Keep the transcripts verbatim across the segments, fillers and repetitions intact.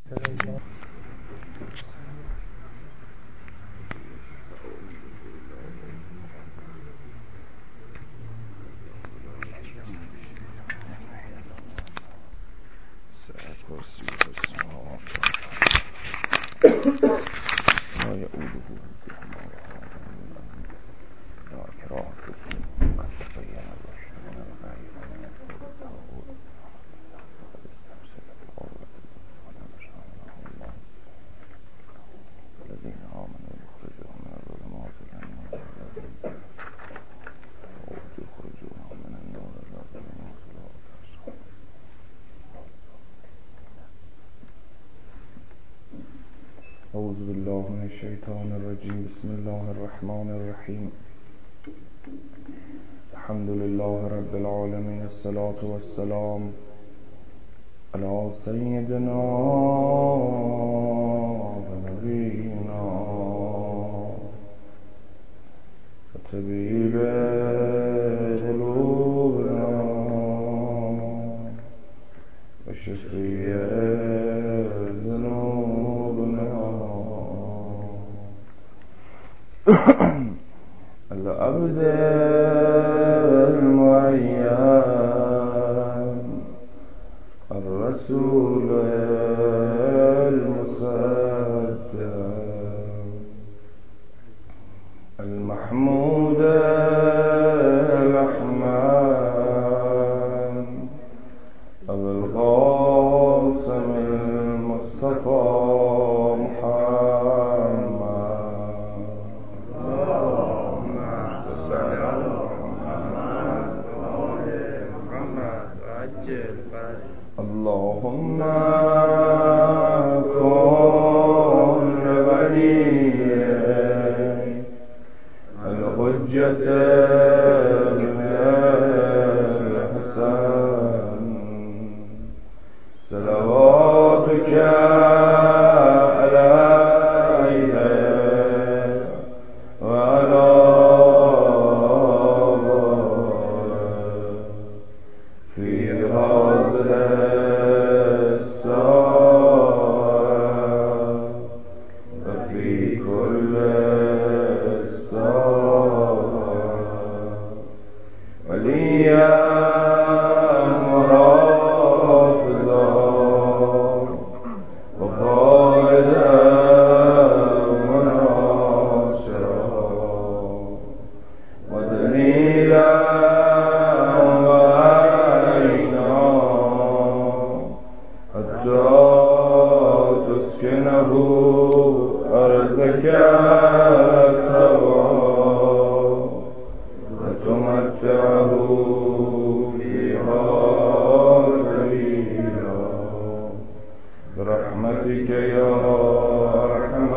اعوذ بالله من الشیطان الرجیم. بسم الله الرحمن الرحیم. الحمد لله رب العالمین. الصلاة والسلام علی سیدنا و نبینا و طبیب قلوبنا و شفیع العبد المعين الرسول المصدق المحمود الرحمن أبو القاسم المصطفى اللهم كن لوليك الحجة بن الحسن صلواتك عليه وعلى في هذا برحمتك يا ارحم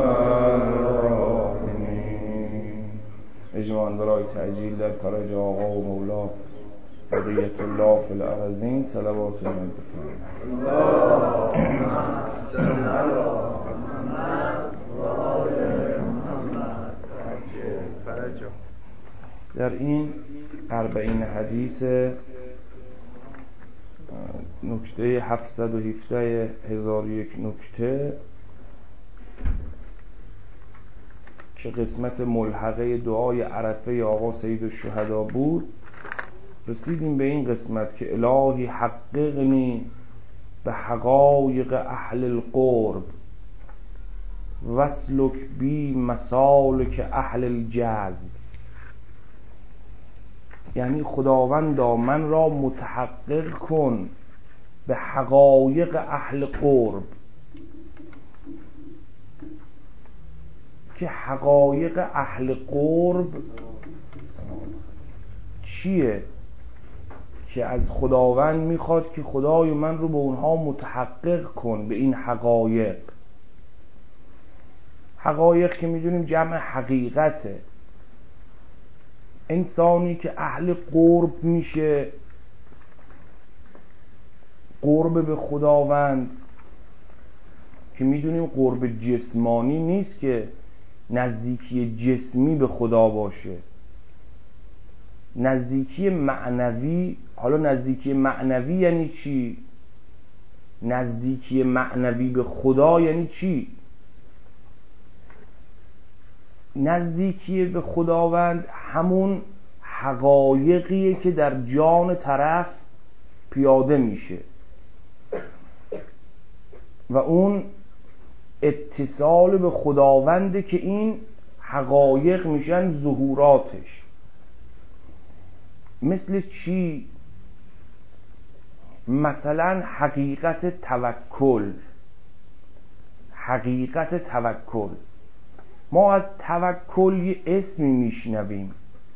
الراحمین. اجماعاً برای تعجیل در فرج آقا و مولا بقیت الله فی الارضین صلوات من بفرمایید. اللهم صل علی محمد و آل محمد عجل فرجه. در این اربعین حدیث نکته هفتصد و هفده هزار و یک نکته که قسمت ملحقه دعای عرفه آقا سید الشهدا بود، رسیدیم به این قسمت که الهی حققنی به حقایق اهل القرب واسلک بی مسالک اهل الجذب. یعنی خداوندا من را متحقق کن به حقایق اهل قرب. که حقایق اهل قرب چیه؟ که از خداوند میخواد که خدای من رو به اونها متحقق کن به این حقایق. حقایق که میدونیم جمع حقیقته. انسانی که اهل قرب میشه، قرب به خداوند، که میدونیم قرب جسمانی نیست که نزدیکی جسمی به خدا باشه، نزدیکی معنوی. حالا نزدیکی معنوی یعنی چی؟ نزدیکی معنوی به خدا یعنی چی؟ نزدیکی به خداوند همون حقایقیه که در جان طرف پیاده میشه و اون اتصال به خداونده که این حقایق میشن ظهوراتش. مثل چی؟ مثلا حقیقت توکل. حقیقت توکل، ما از توکل یه اسمی میشنویم،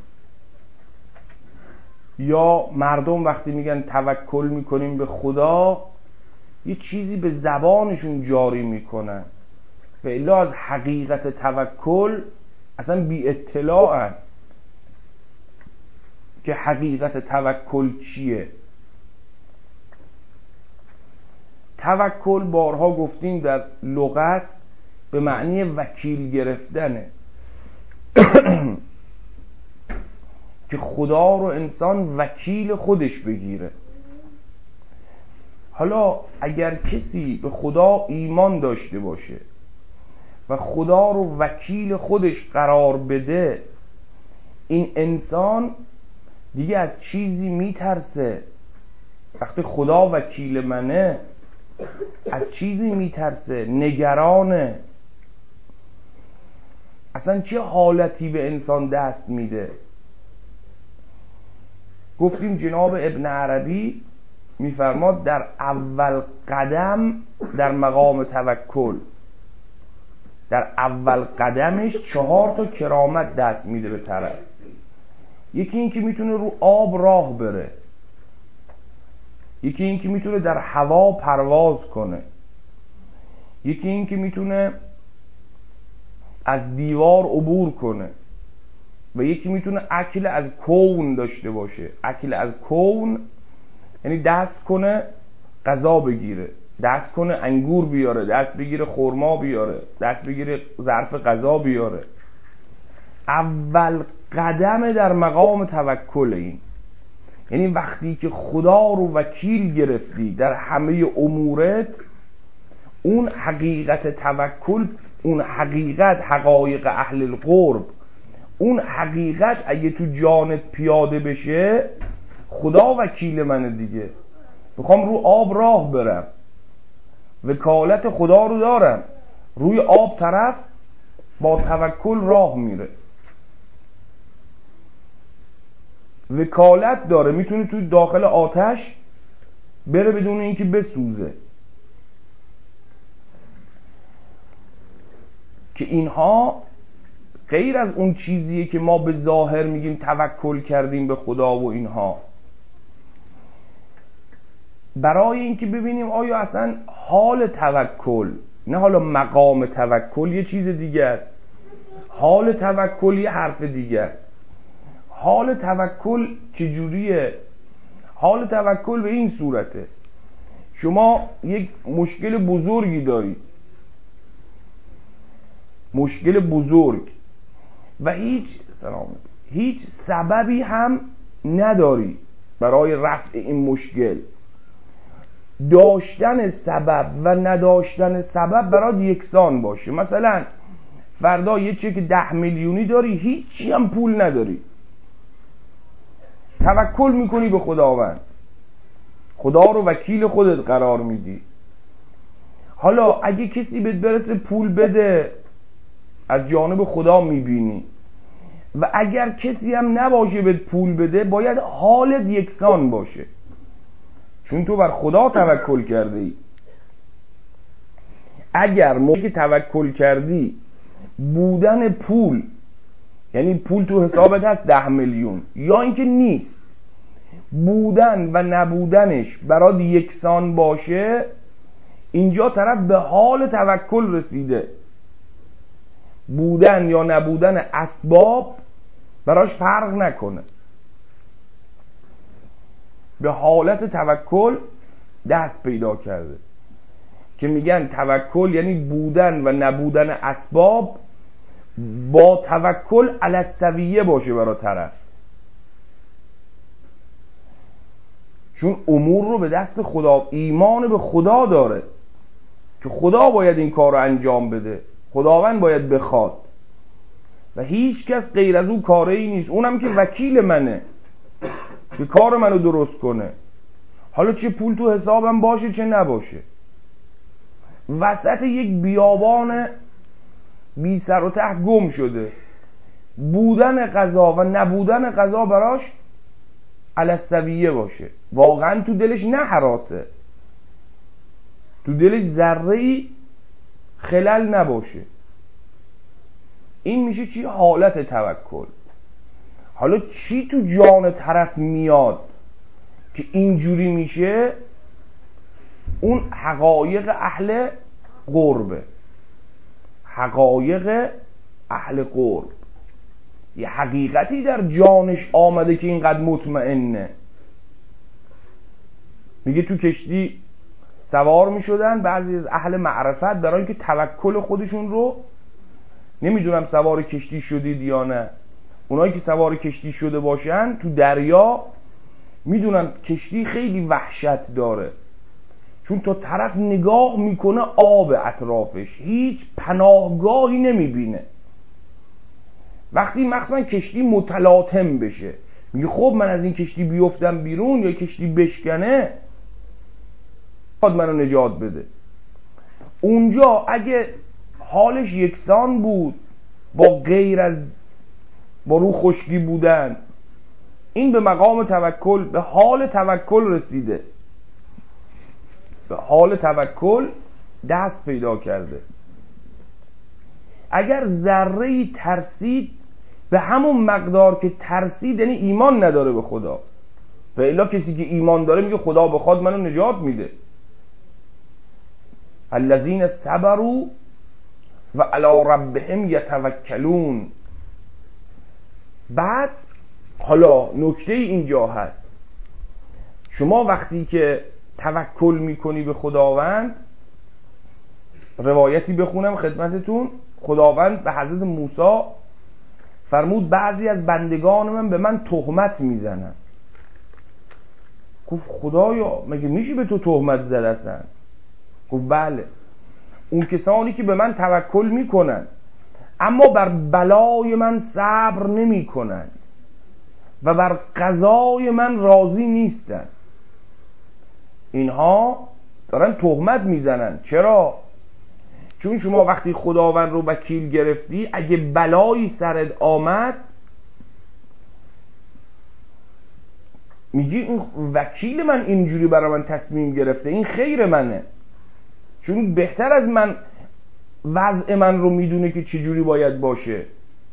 یا مردم وقتی میگن توکل میکنیم به خدا یه چیزی به زبانشون جاری میکنن و الا از حقیقت توکل اصلا بی اطلاعن که حقیقت توکل چیه. توکل بارها گفتیم در لغت به معنی وکیل گرفتنه که خدا رو انسان وکیل خودش بگیره. حالا اگر کسی به خدا ایمان داشته باشه و خدا رو وکیل خودش قرار بده، این انسان دیگه از چیزی میترسه. وقتی خدا وکیل منه از چیزی میترسه، نگرانه. اصلا چه حالتی به انسان دست میده؟ گفتیم جناب ابن عربی میفرماد در اول قدم در مقام توکل، در اول قدمش چهار تا کرامت دست میده به طرف. یکی این که میتونه رو آب راه بره، یکی این که میتونه در هوا پرواز کنه، یکی این که میتونه از دیوار عبور کنه و یکی میتونه اکل از کون داشته باشه. اکل از کون یعنی دست کنه غذا بگیره، دست کنه انگور بیاره، دست بگیره خرما بیاره، دست بگیره ظرف غذا بیاره. اول قدم در مقام توکل این، یعنی وقتی که خدا رو وکیل گرفتی در همه امورت، اون حقیقت توکل، اون حقیقت حقایق اهل القرب، اون حقیقت اگه تو جانت پیاده بشه، خدا وکیل منه دیگه، میخوام رو آب راه برم، وکالت خدا رو دارم، روی آب طرف با توکل راه میره، وکالت داره، میتونه توی داخل آتش بره بدون اینکه بسوزه. که اینها غیر از اون چیزیه که ما به ظاهر میگیم توکل کردیم به خدا و اینها. برای اینکه ببینیم آیا اصلا حال توکل، نه حالا مقام توکل یه چیز دیگه است، حال توکل یه حرف دیگه است. حال توکل چجوریه؟ حال توکل به این صورته: شما یک مشکل بزرگی داری، مشکل بزرگ، و هیچ سلام هیچ سببی هم نداری برای رفع این مشکل. داشتن سبب و نداشتن سبب برات یکسان باشه. مثلا فردا یه چک ده میلیونی داری، هیچی هم پول نداری، توکل میکنی به خداوند، خدا رو وکیل خودت قرار میدی. حالا اگه کسی بهت برسه پول بده، از جانب خدا میبینی، و اگر کسی هم نباشه بهت پول بده، باید حالت یکسان باشه، چون تو بر خدا توکل کرده ای. اگر موقعی که توکل کردی بودن پول، یعنی پول تو حسابت هست ده میلیون، یا اینکه نیست، بودن و نبودنش برات یکسان باشه، اینجا طرف به حال توکل رسیده. بودن یا نبودن اسباب براش فرق نکنه، به حالت توکل دست پیدا کرده. که میگن توکل یعنی بودن و نبودن اسباب با توکل علی السویه باشه برای طرف. چون امور رو به دست خدا، ایمان به خدا داره که خدا باید این کار رو انجام بده، خداوند باید بخواد و هیچ کس غیر از اون کاری نیست، اونم که وکیل منه که کار منو درست کنه، حالا چه پول تو حسابم باشه چه نباشه. وسط یک بیابان بی سر و ته گم شده، بودن غذا و نبودن غذا براش علالسویه باشه، واقعا تو دلش نه هراسه، تو دلش ذره‌ای خلل نباشه. این میشه چی؟ حالت توکل. حالا چی تو جان طرف میاد که اینجوری میشه؟ اون حقایق اهل قربه، حقایق اهل قرب. یه حقیقتی در جانش آمده که اینقدر مطمئنه. میگه تو کشتی سوار میشدن بعضی از اهل معرفت برای اینکه توکل خودشون رو، نمیدونم سوار کشتی شدید یا نه، اونایی که سوار کشتی شده باشن تو دریا میدونن کشتی خیلی وحشت داره، چون تا طرف نگاه میکنه آب اطرافش، هیچ پناهگاهی نمیبینه. وقتی مخصوصا کشتی متلاطم بشه، میگه خب من از این کشتی بیفتم بیرون یا کشتی بشکنه، خود منو نجات بده. اونجا اگه حالش یکسان بود با غیر از با رو خشکی بودن، این به مقام توکل، به حال توکل رسیده، به حال توکل دست پیدا کرده. اگر ذره‌ای ترسید به همون مقدار که ترسید، یعنی ایمان نداره به خدا. و الا کسی که ایمان داره میگه خدا بخواد منو نجات میده. الذین صبروا و علی ربهم یتوکلون. بعد حالا نکته اینجا هست، شما وقتی که توکل میکنی به خداوند، روایتی بخونم خدمتتون، خداوند به حضرت موسی فرمود بعضی از بندگان من به من تهمت میزنن. گفت خدایا مگه میشه به تو تهمت زد اصلا؟ گفت بله، اون کسانی که به من توکل میکنن اما بر بلای من صبر نمیکنن و بر قضای من راضی نیستن، اینها دارن تهمت میزنن. چرا؟ چون شما وقتی خداوند رو وکیل گرفتی، اگه بلایی سرت آمد میگی این وکیل من اینجوری برای من تصمیم گرفته، این خیر منه، چون بهتر از من وضع من رو میدونه که چجوری باید باشه.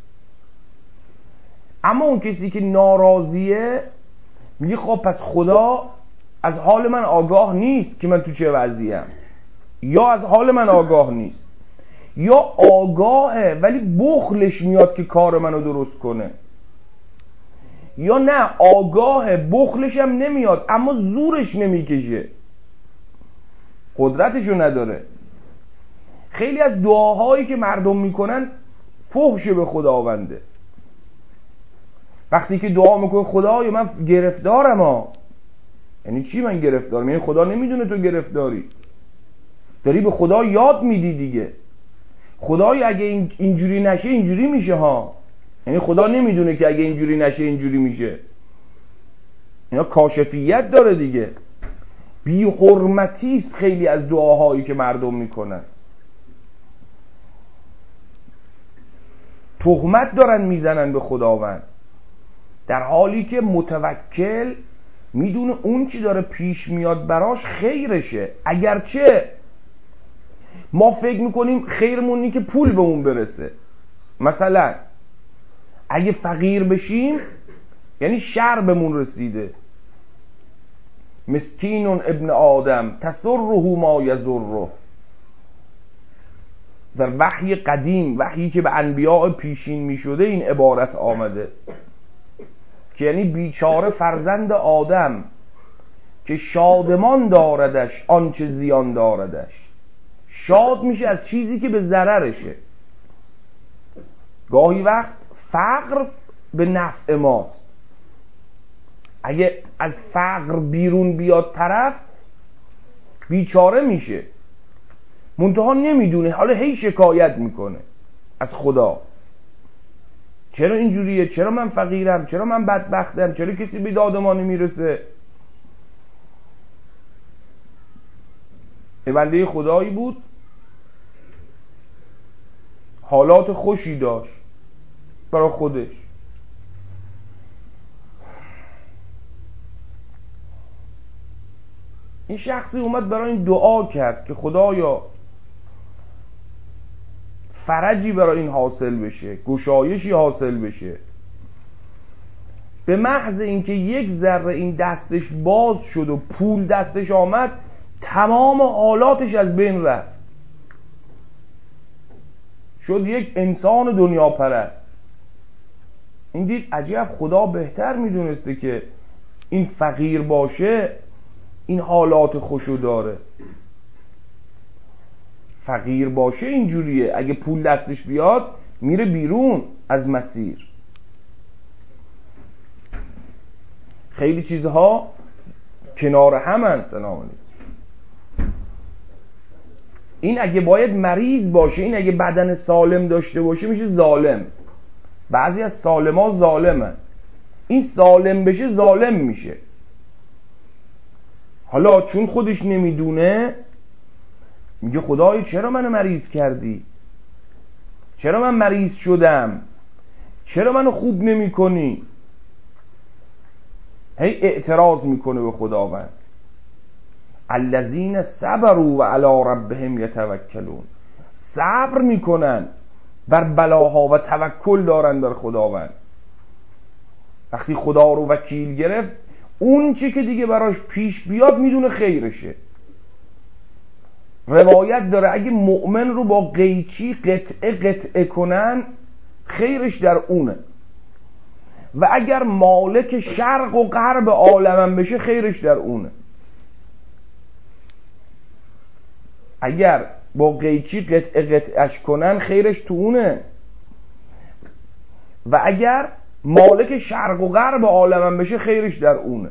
اما اون کسی که ناراضیه میگه خب پس خدا از حال من آگاه نیست که من تو چه وضعیم، یا از حال من آگاه نیست، یا آگاهه ولی بخلش میاد که کار منو درست کنه، یا نه آگاهه بخلش هم نمیاد اما زورش نمیکشه، قدرتشو نداره. خیلی از دعاهایی که مردم میکنن فحش به خداونده. وقتی که دعا میکنه خدای من گرفتارم ها، یعنی چی من گرفتارم؟ یعنی خدا نمیدونه تو گرفتاری، داری به خدا یاد میدی دیگه. خدای اگه اینجوری نشه اینجوری میشه ها، یعنی خدا نمیدونه که اگه اینجوری نشه اینجوری میشه. اینا کاشفیت داره دیگه. بی حرمتی است خیلی از دعاهایی که مردم میکنن، تهمت دارن میزنن به خداوند، در حالی که متوکل میدونه اون چی داره پیش میاد براش خیرشه. اگرچه ما فکر میکنیم خیرمون اینه که پول به اون برسه، مثلا اگه فقیر بشیم یعنی شر بهمون رسیده. مسکین ابن آدم تسره ما یضره. در وحی قدیم، وحیی که به انبیاء پیشین میشده، این عبارت آمده که یعنی بیچاره فرزند آدم که شادمان داردش آنچه زیان داردش. شاد میشه از چیزی که به ضررشه. گاهی وقت فقر به نفع ماست، اگه از فقر بیرون بیاد طرف بیچاره میشه، منتها نمیدونه، حالا هی شکایت میکنه از خدا، چرا اینجوریه، چرا من فقیرم، چرا من بدبختم، چرا کسی به داد ما نمیرسه. یه بنده خدایی بود حالات خوشی داشت برای خودش، این شخصی اومد برای این دعا کرد که خدایا فرجی برای این حاصل بشه، گشایشی حاصل بشه. به محض اینکه یک ذره این دستش باز شد و پول دستش آمد، تمام حالاتش از بین رفت، شد یک انسان دنیا پرست. این دید عجب خدا بهتر میدونسته که این فقیر باشه این حالات خوشو داره، فقیر باشه اینجوریه، اگه پول دستش بیاد میره بیرون از مسیر. خیلی چیزها کنار همن. سلام علیکم. این اگه باید مریض باشه، این اگه بدن سالم داشته باشه میشه ظالم. بعضی از سالما ظالمن، این سالم بشه ظالم میشه. حالا چون خودش نمیدونه میگه خدای چرا منو مریض کردی، چرا من مریض شدم، چرا منو خوب نمی کنی. هی اعتراض میکنه به خداوند. الذین صبروا و علی ربهم یتوکلون، صبر میکنن بر بلاها و توکل دارن بر خداوند. وقتی خدا رو وکیل گرفت، اون چی که دیگه براش پیش بیاد میدونه خیرشه. روایت داره اگه مؤمن رو با قیچی قطعه قطعه کنن خیرش در اونه، و اگر مالک شرق و غرب عالمم بشه خیرش در اونه. اگر با قیچی قطعه قطعش کنن خیرش تو اونه، و اگر مالک شرق و غرب عالمم بشه خیرش در اونه،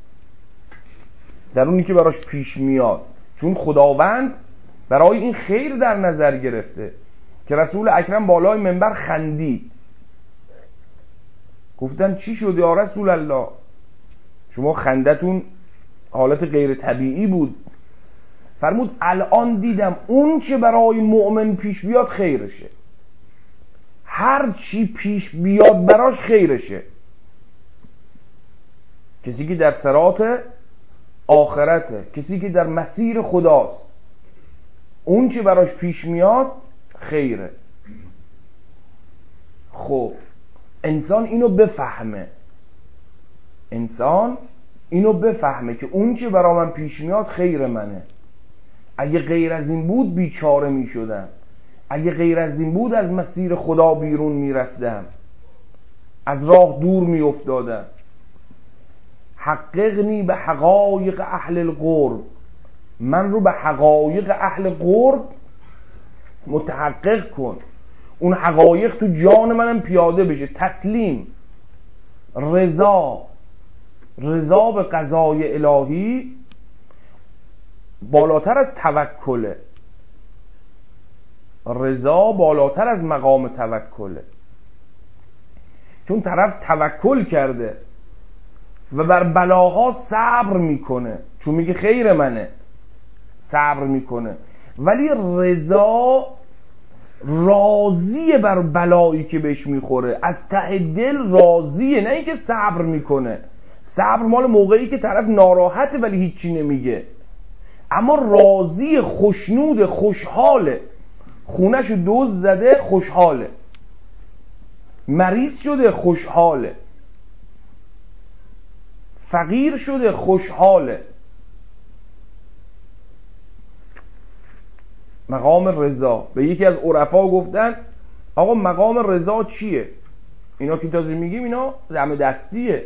در اونی که براش پیش میاد. چون خداوند برای این خیر در نظر گرفته که رسول اکرم بالای منبر خندید. گفتن چی شد یا رسول الله، شما خندتون حالت غیر طبیعی بود. فرمود الان دیدم اون چه برای مؤمن پیش بیاد خیرشه، هر چی پیش بیاد براش خیرشه. کسی که در صراط آخرته، کسی که در مسیر خداست، اون چه براش پیش میاد خیره. خب انسان اینو بفهمه، انسان اینو بفهمه که اون چه برا من پیش میاد خیر منه. اگه غیر از این بود بیچاره می شدم، اگه غیر از این بود از مسیر خدا بیرون می رفتم، از راه دور می افتادم. حققنی به حقایق اهل القرب، من رو به حقایق اهل قرب متحقق کن، اون حقایق تو جان منم پیاده بشه. تسلیم، رضا، رضا به قضای الهی بالاتر از توکله، رضا بالاتر از مقام توکله. چون طرف توکل کرده و بر بلاها صبر میکنه، چون میگه خیر منه صبر میکنه، ولی رضا راضیه بر بلایی که بهش میخوره، از ته دل راضیه، نه اینکه صبر میکنه. صبر مال موقعی که طرف ناراحته ولی هیچی نمیگه، اما راضی، خوشنود، خوشحاله. خونش دوز زده خوشحاله، مریض شده خوشحاله، فقیر شده خوشحاله. مقام رضا. به یکی از عرفا گفتن آقا مقام رضا چیه؟ اینا که تازه میگیم اینا دم دستیه.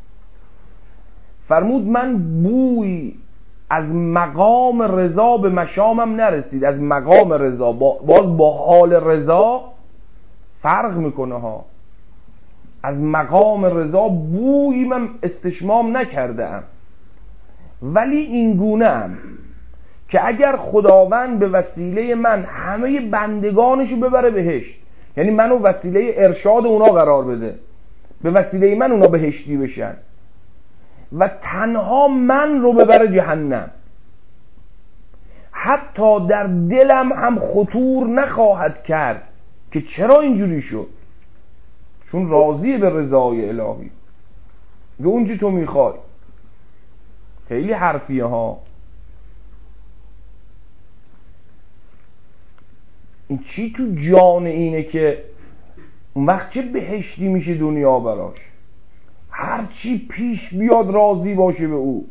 فرمود من بوی از مقام رضا به مشامم نرسید. از مقام رضا باز با حال رضا فرق میکنه ها. از مقام رضا بویی من استشمام نکردم، ولی این گونه ام که اگر خداوند به وسیله من همه بندگانشو ببره بهشت، یعنی منو وسیله ارشاد اونا قرار بده، به وسیله من اونا بهشتی بشن و تنها من رو ببره جهنم، حتی در دلم هم خطور نخواهد کرد که چرا اینجوری شد، چون راضی به رضای الهی. به اونجی تو میخوای. خیلی حرفیه ها. این چی تو جان اینه که اون وقت چه بهشتی میشه دنیا براش، هر چی پیش بیاد راضی باشه به او،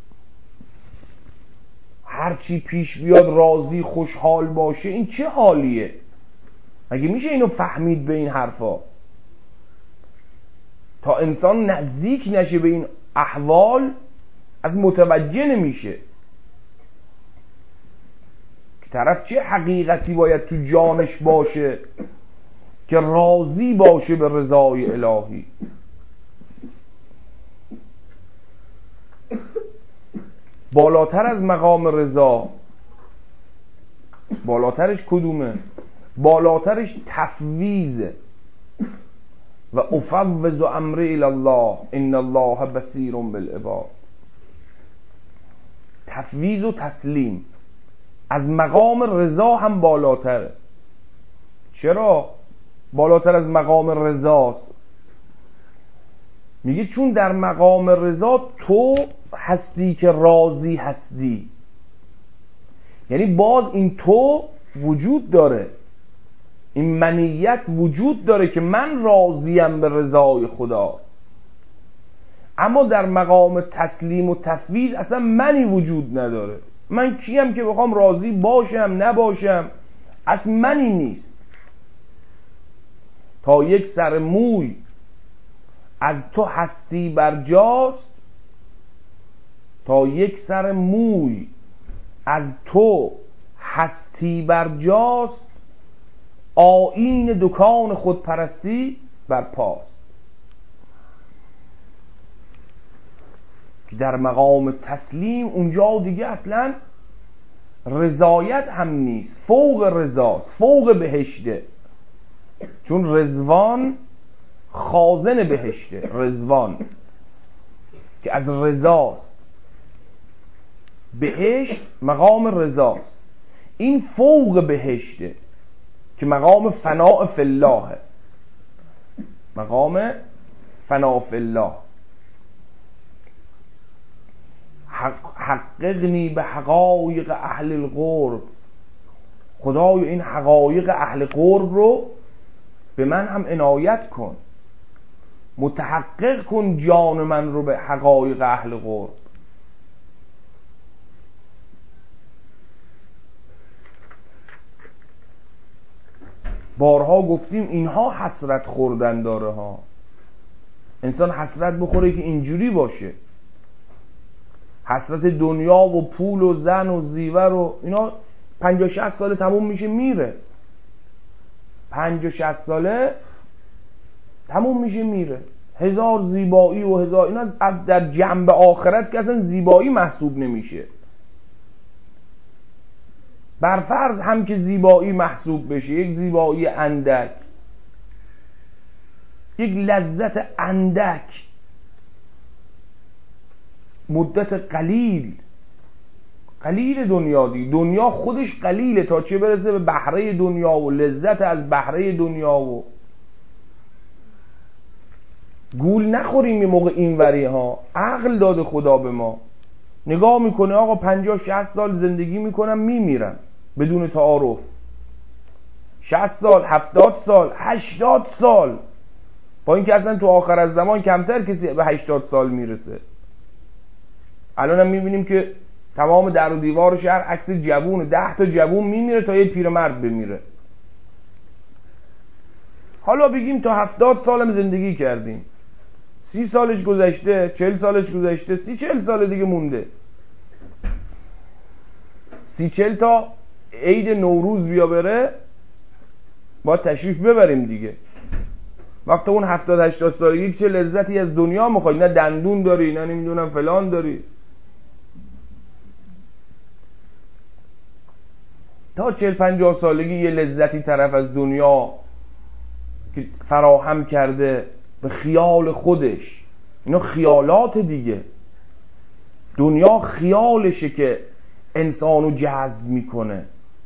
هر چی پیش بیاد راضی خوشحال باشه. این چه حالیه؟ مگه میشه اینو فهمید به این حرفا؟ تا انسان نزدیک نشه به این احوال از متوجه نمیشه که طرف چه حقیقتی باید تو جانش باشه که راضی باشه به رضای الهی. بالاتر از مقام رضا، بالاترش کدومه؟ بالاترش تفویضه. و افوض امری الی الله ان الله بصیر بالعباد. تفویض و تسلیم از مقام رضا هم بالاتره. چرا بالاتر از مقام رضاست؟ میگه چون در مقام رضا تو هستی که راضی هستی، یعنی باز این تو وجود داره، این منیت وجود داره که من راضیم به رضای خدا. اما در مقام تسلیم و تفویض اصلا منی وجود نداره. من کیم که بخوام راضی باشم نباشم؟ اصلا منی نیست. تا یک سر موی از تو هستی بر جاست، تا یک سر موی از تو هستی بر جاست، آیین دکان خودپرستی بر پاست. که در مقام تسلیم اونجا دیگه اصلا رضایت هم نیست، فوق رضاست، فوق بهشته. چون رضوان خازن بهشته، رضوان که از رضاست، بهشت مقام رضاست، این فوق بهشته که مقام فناء فی الله، مقام فناء فی الله. حققنی به حقایق اهل القرب. خدای این حقایق اهل قرب رو به من هم عنایت کن، متحقق کن جان من رو به حقایق اهل قرب. بارها گفتیم اینها حسرت خوردن داره ها. انسان حسرت بخوره که اینجوری باشه. حسرت دنیا و پول و زن و زیور و اینا پنجاه شصت ساله تموم میشه میره. پنجاه شصت ساله تموم میشه میره. هزار زیبایی و هزار اینا در جنب آخرت که اصلا زیبایی محسوب نمیشه. برفرض هم که زیبایی محسوب بشه، یک زیبایی اندک، یک لذت اندک، مدت قلیل، قلیل دنیا دی. دنیا خودش قلیله تا چه برسه به بهره دنیا و لذت از بهره دنیا. و گول نخوریم یه موقع اینوری ها. عقل داده خدا به ما. نگاه میکنه آقا پنجاه شصت سال زندگی میکنم میمیرم بدون تعارف. شصت سال، هفتاد سال، هشتاد سال، با اینکه اصلا تو آخر از زمان کمتر کسی به هشتاد سال میرسه. الان هم میبینیم که تمام در و دیوار شهر عکس جوون، ده تا جوون میمیره تا یه پیرمرد بمیره. حالا بگیم تا هفتاد سالم زندگی کردیم، سی سالش گذشته، چهل سالش گذشته، سی چهل سال دیگه مونده. سی چهل تا عید نوروز بیا بره باید تشریف ببریم دیگه. وقت اون هفتاد هشتاد سالگی چه لذتی از دنیا میخوای؟ نه دندون داری، نه نمیدونم فلان داری. تا چهل پنجاه سالگی یه لذتی طرف از دنیا که فراهم کرده به خیال خودش. اینا خیالات دیگه. دنیا خیالشه که انسانو جذب میکنه،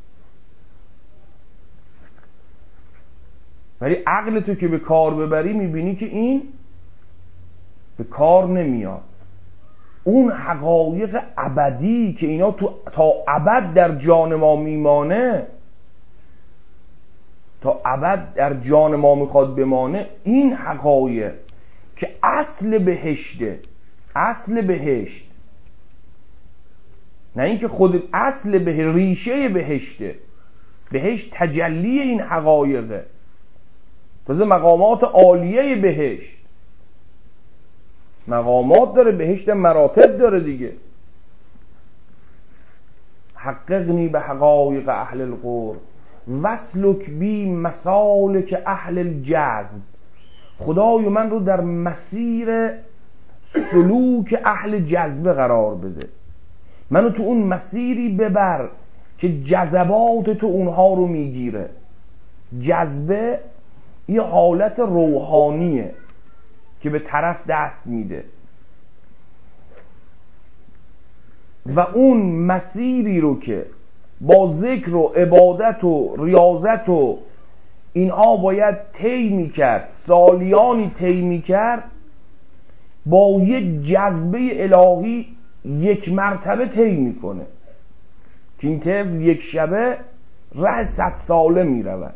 ولی عقل تو که به کار ببری میبینی که این به کار نمیاد. اون حقایق ابدی که اینا تو تا ابد در جان ما میمانه، تا ابد در جان ما میخواد بمانه، این حقایق که اصل بهشته، اصل بهشت، نه اینکه خود اصل به ریشه بهشته. بهشت تجلی این حقایقه، تازه مقامات عالیه بهشت. مقامات داره بهشت، مراتب داره دیگه. حققنی به حقایق اهل القرب وسلک بی مسالک اهل الجذب. خدای من رو در مسیر سلوک اهل جذبه قرار بده، منو تو اون مسیری ببر که جذبات تو اونها رو میگیره. جذبه یه حالت روحانیه که به طرف دست میده و اون مسیری رو که با ذکر و عبادت و ریاضت و اینها باید طی میکرد، سالیانی طی میکرد، با یک جذبه الهی یک مرتبه طی میکنه که این طفل یک شبه ره صد ساله میرود.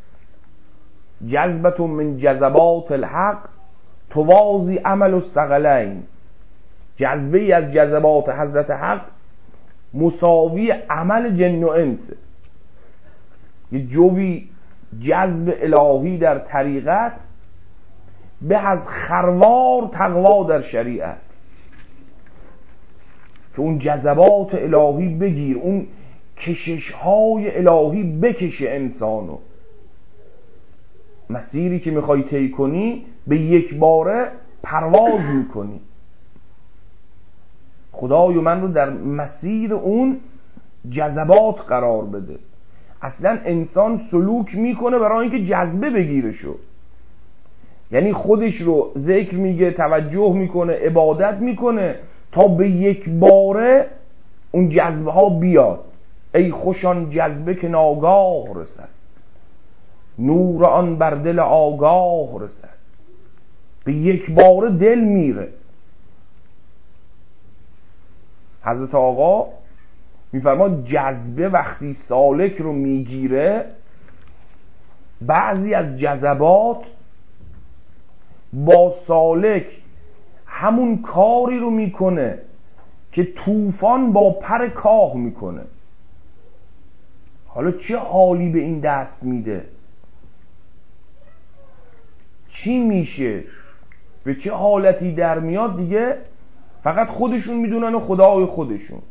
جذبت من جذبات الحق توازی عمل الثقلین. جذبه از جذبات حضرت حق مساوی عمل جن و انس. یه جوی جذب الهی در طریقت به از خروار تقوا در شریعت، که اون جذبات الهی بگیر، اون کشش های الهی بکشه انسانو. مسیری که میخوای طی کنی به یک باره پرواز میکنی. خدای من رو در مسیر اون جذبات قرار بده. اصلا انسان سلوک میکنه برای اینکه جذبه بگیره شو، یعنی خودش رو ذکر میگه، توجه میکنه، عبادت میکنه تا به یک باره اون جذبه ها بیاد. ای خوشان جذبه که ناگاه رسد، نور آن بر دل آگاه رسد. به یک باره دل میره. حضرت آقا میفرما جذبه وقتی سالک رو میگیره، بعضی از جذبات با سالک همون کاری رو میکنه که طوفان با پر کاه میکنه. حالا چه حالی به این دست میده؟ چی میشه؟ به چه حالتی در میاد دیگه فقط خودشون میدونن و خدای خودشون.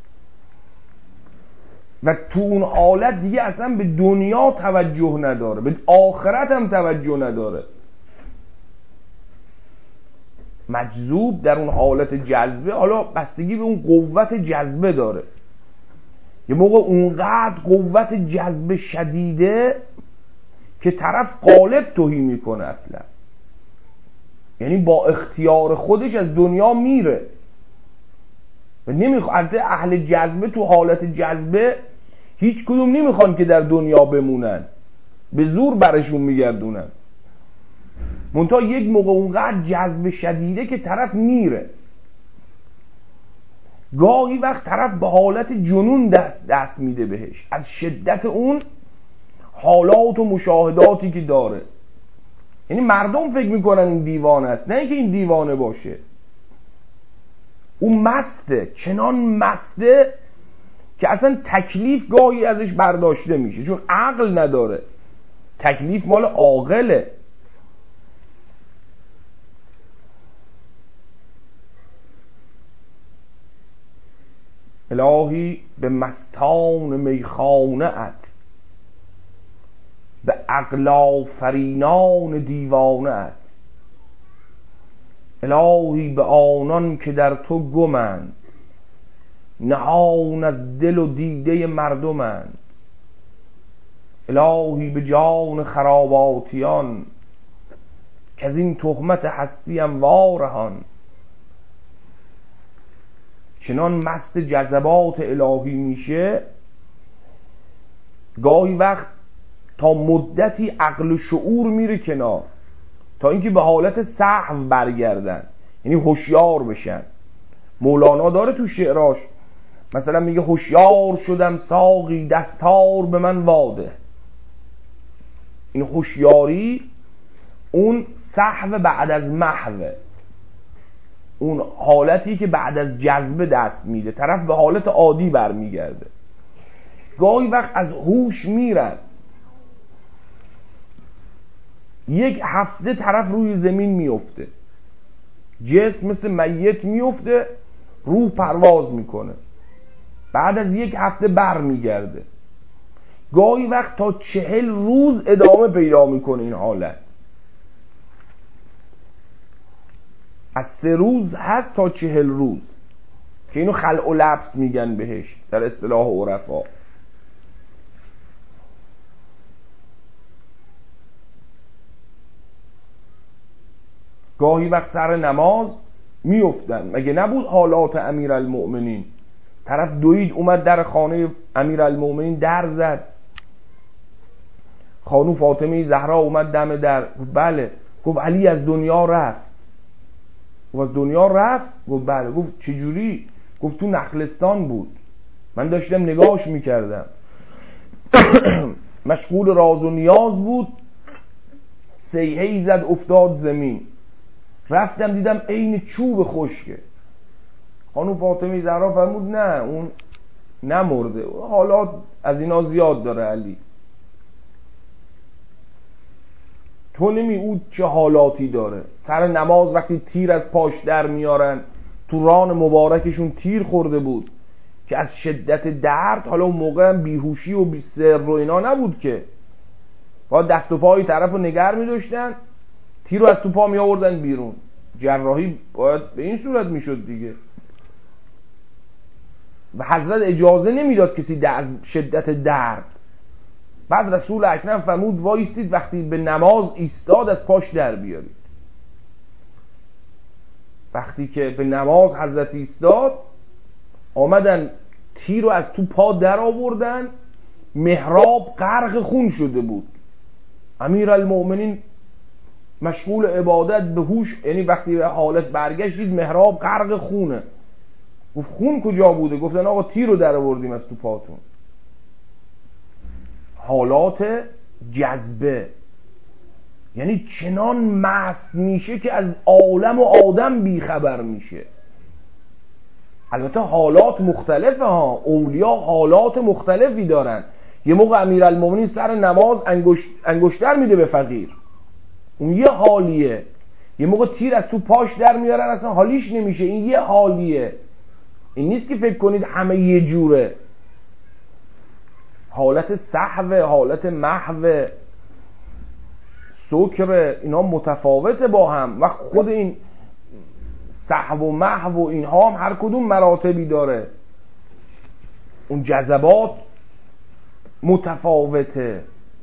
و تو اون حالت دیگه اصلا به دنیا توجه نداره، به آخرت هم توجه نداره. مجذوب در اون حالت جذبه، حالا بستگی به اون قوت جذبه داره. یه موقع اونقدر قوت جذبه شدیده که طرف قالب توهی میکنه اصلا، یعنی با اختیار خودش از دنیا میره و نمیخواد. اهل جذبه تو حالت جذبه هیچ کدوم نمیخوان که در دنیا بمونن، به زور برشون میگردونن. منتها یک موقع اونقدر جذبه شدیده که طرف میره. گاهی وقت طرف به حالت جنون دست, دست میده بهش، از شدت اون حالات و مشاهداتی که داره. یعنی مردم فکر میکنن این دیوانه است، نه اینکه این دیوانه باشه. اون مسته، چنان مسته که اصلا تکلیف گاهی ازش برداشته میشه، چون عقل نداره. تکلیف مال عاقله. الهی به مستان میخانه ات، به عقل آفرینان دیوانه ات. الهی به آنان که در تو گمند، نهان از دل و دیده مردمند. الهی به جان خراباتیان، که از این تهمت هستیم وارهان. چنان مست جذبات الهی میشه گاهی وقت تا مدتی عقل و شعور میره کنار، تا اینکه به حالت سهو برگردن، یعنی هوشیار بشن. مولانا داره تو شعراش مثلا میگه هوشیار شدم ساقی دستار به من واده. این هوشیاری اون سهو بعد از محو، اون حالتی که بعد از جذبه دست میده، طرف به حالت عادی برمیگرده. گاهی وقت از هوش میرن، یک هفته طرف روی زمین میفته، جسم مثل میت میفته، روح پرواز میکنه، بعد از یک هفته بر میگرده. گاهی وقت تا چهل روز ادامه پیدا میکنه این حالت. از سه روز هست تا چهل روز که اینو خلع و لبس میگن بهش در اصطلاح عرفا. گاهی وقت سر نماز میفتن. مگه نبود حالات امیرالمؤمنین؟ طرف دوید اومد در خانه امیرالمؤمنین در زد، خانم فاطمه زهرا اومد دم در، بله. گفت علی از دنیا رفت. گفت از دنیا رفت؟ گفت بله. گفت چجوری؟ گفت تو نخلستان بود، من داشتم نگاهش میکردم. مشغول راز و نیاز بود، سیحه‌ای زد افتاد زمین، رفتم دیدم عین چوب خشکه. خانم فاطمه زهرا فرمود نه اون نمرده، حالات از اینا زیاد داره علی. تو نمی اون چه حالاتی داره. سر نماز وقتی تیر از پاش در میارن، تو ران مبارکشون تیر خورده بود که از شدت درد، حالا اون موقع هم بیهوشی و بی سر و اینا نبود که، با دست و پای طرف رو نگر می داشتن، تیر رو از تو پا می آوردن بیرون. جراحی باید به این صورت می شد دیگه. و حضرت اجازه نمیداد کسی از شدت درد. بعد رسول اکرم فرمود وایستید وقتی به نماز ایستاد از پاش در بیارید. وقتی که به نماز حضرت ایستاد، آمدن تیر رو از تو پا در آوردن، محراب غرق خون شده بود. امیرالمؤمنین مشغول عبادت به هوش، یعنی وقتی به حالت برگشتید محراب غرق خونه. گفت خون کجا بوده؟ گفتن آقا تیر رو در آوردیم از تو پاتون. حالات جذبه، یعنی چنان مست میشه که از عالم و آدم بیخبر میشه. البته حالات مختلفه ها، اولیا حالات مختلفی دارن. یه موقع امیرالمومنین سر نماز انگشت انگشتر میده به فقیر، اون یه حالیه. یه موقع تیر از تو پاش در میارن، اصلا حالیش نمیشه، این یه حالیه. این نیست که فکر کنید همه یه جوره. حالت سهو، حالت محو، سکر، اینا متفاوته با هم. و خود این سهو و محو و اینها هم هر کدوم مراتبی داره، اون جذبات متفاوته.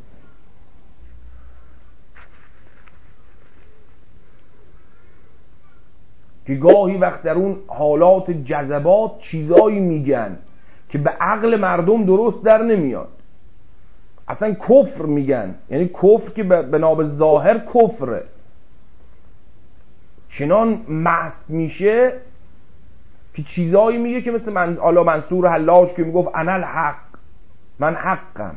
که گاهی وقت در اون حالات جذبات چیزایی میگن که به عقل مردم درست در نمیاد. اصلا کفر میگن، یعنی کفر که به ناب ظاهر کفره. چنان مست میشه که چیزایی میگه که مثل من آلا منصور حلاج که میگفت انا الحق، من حقم.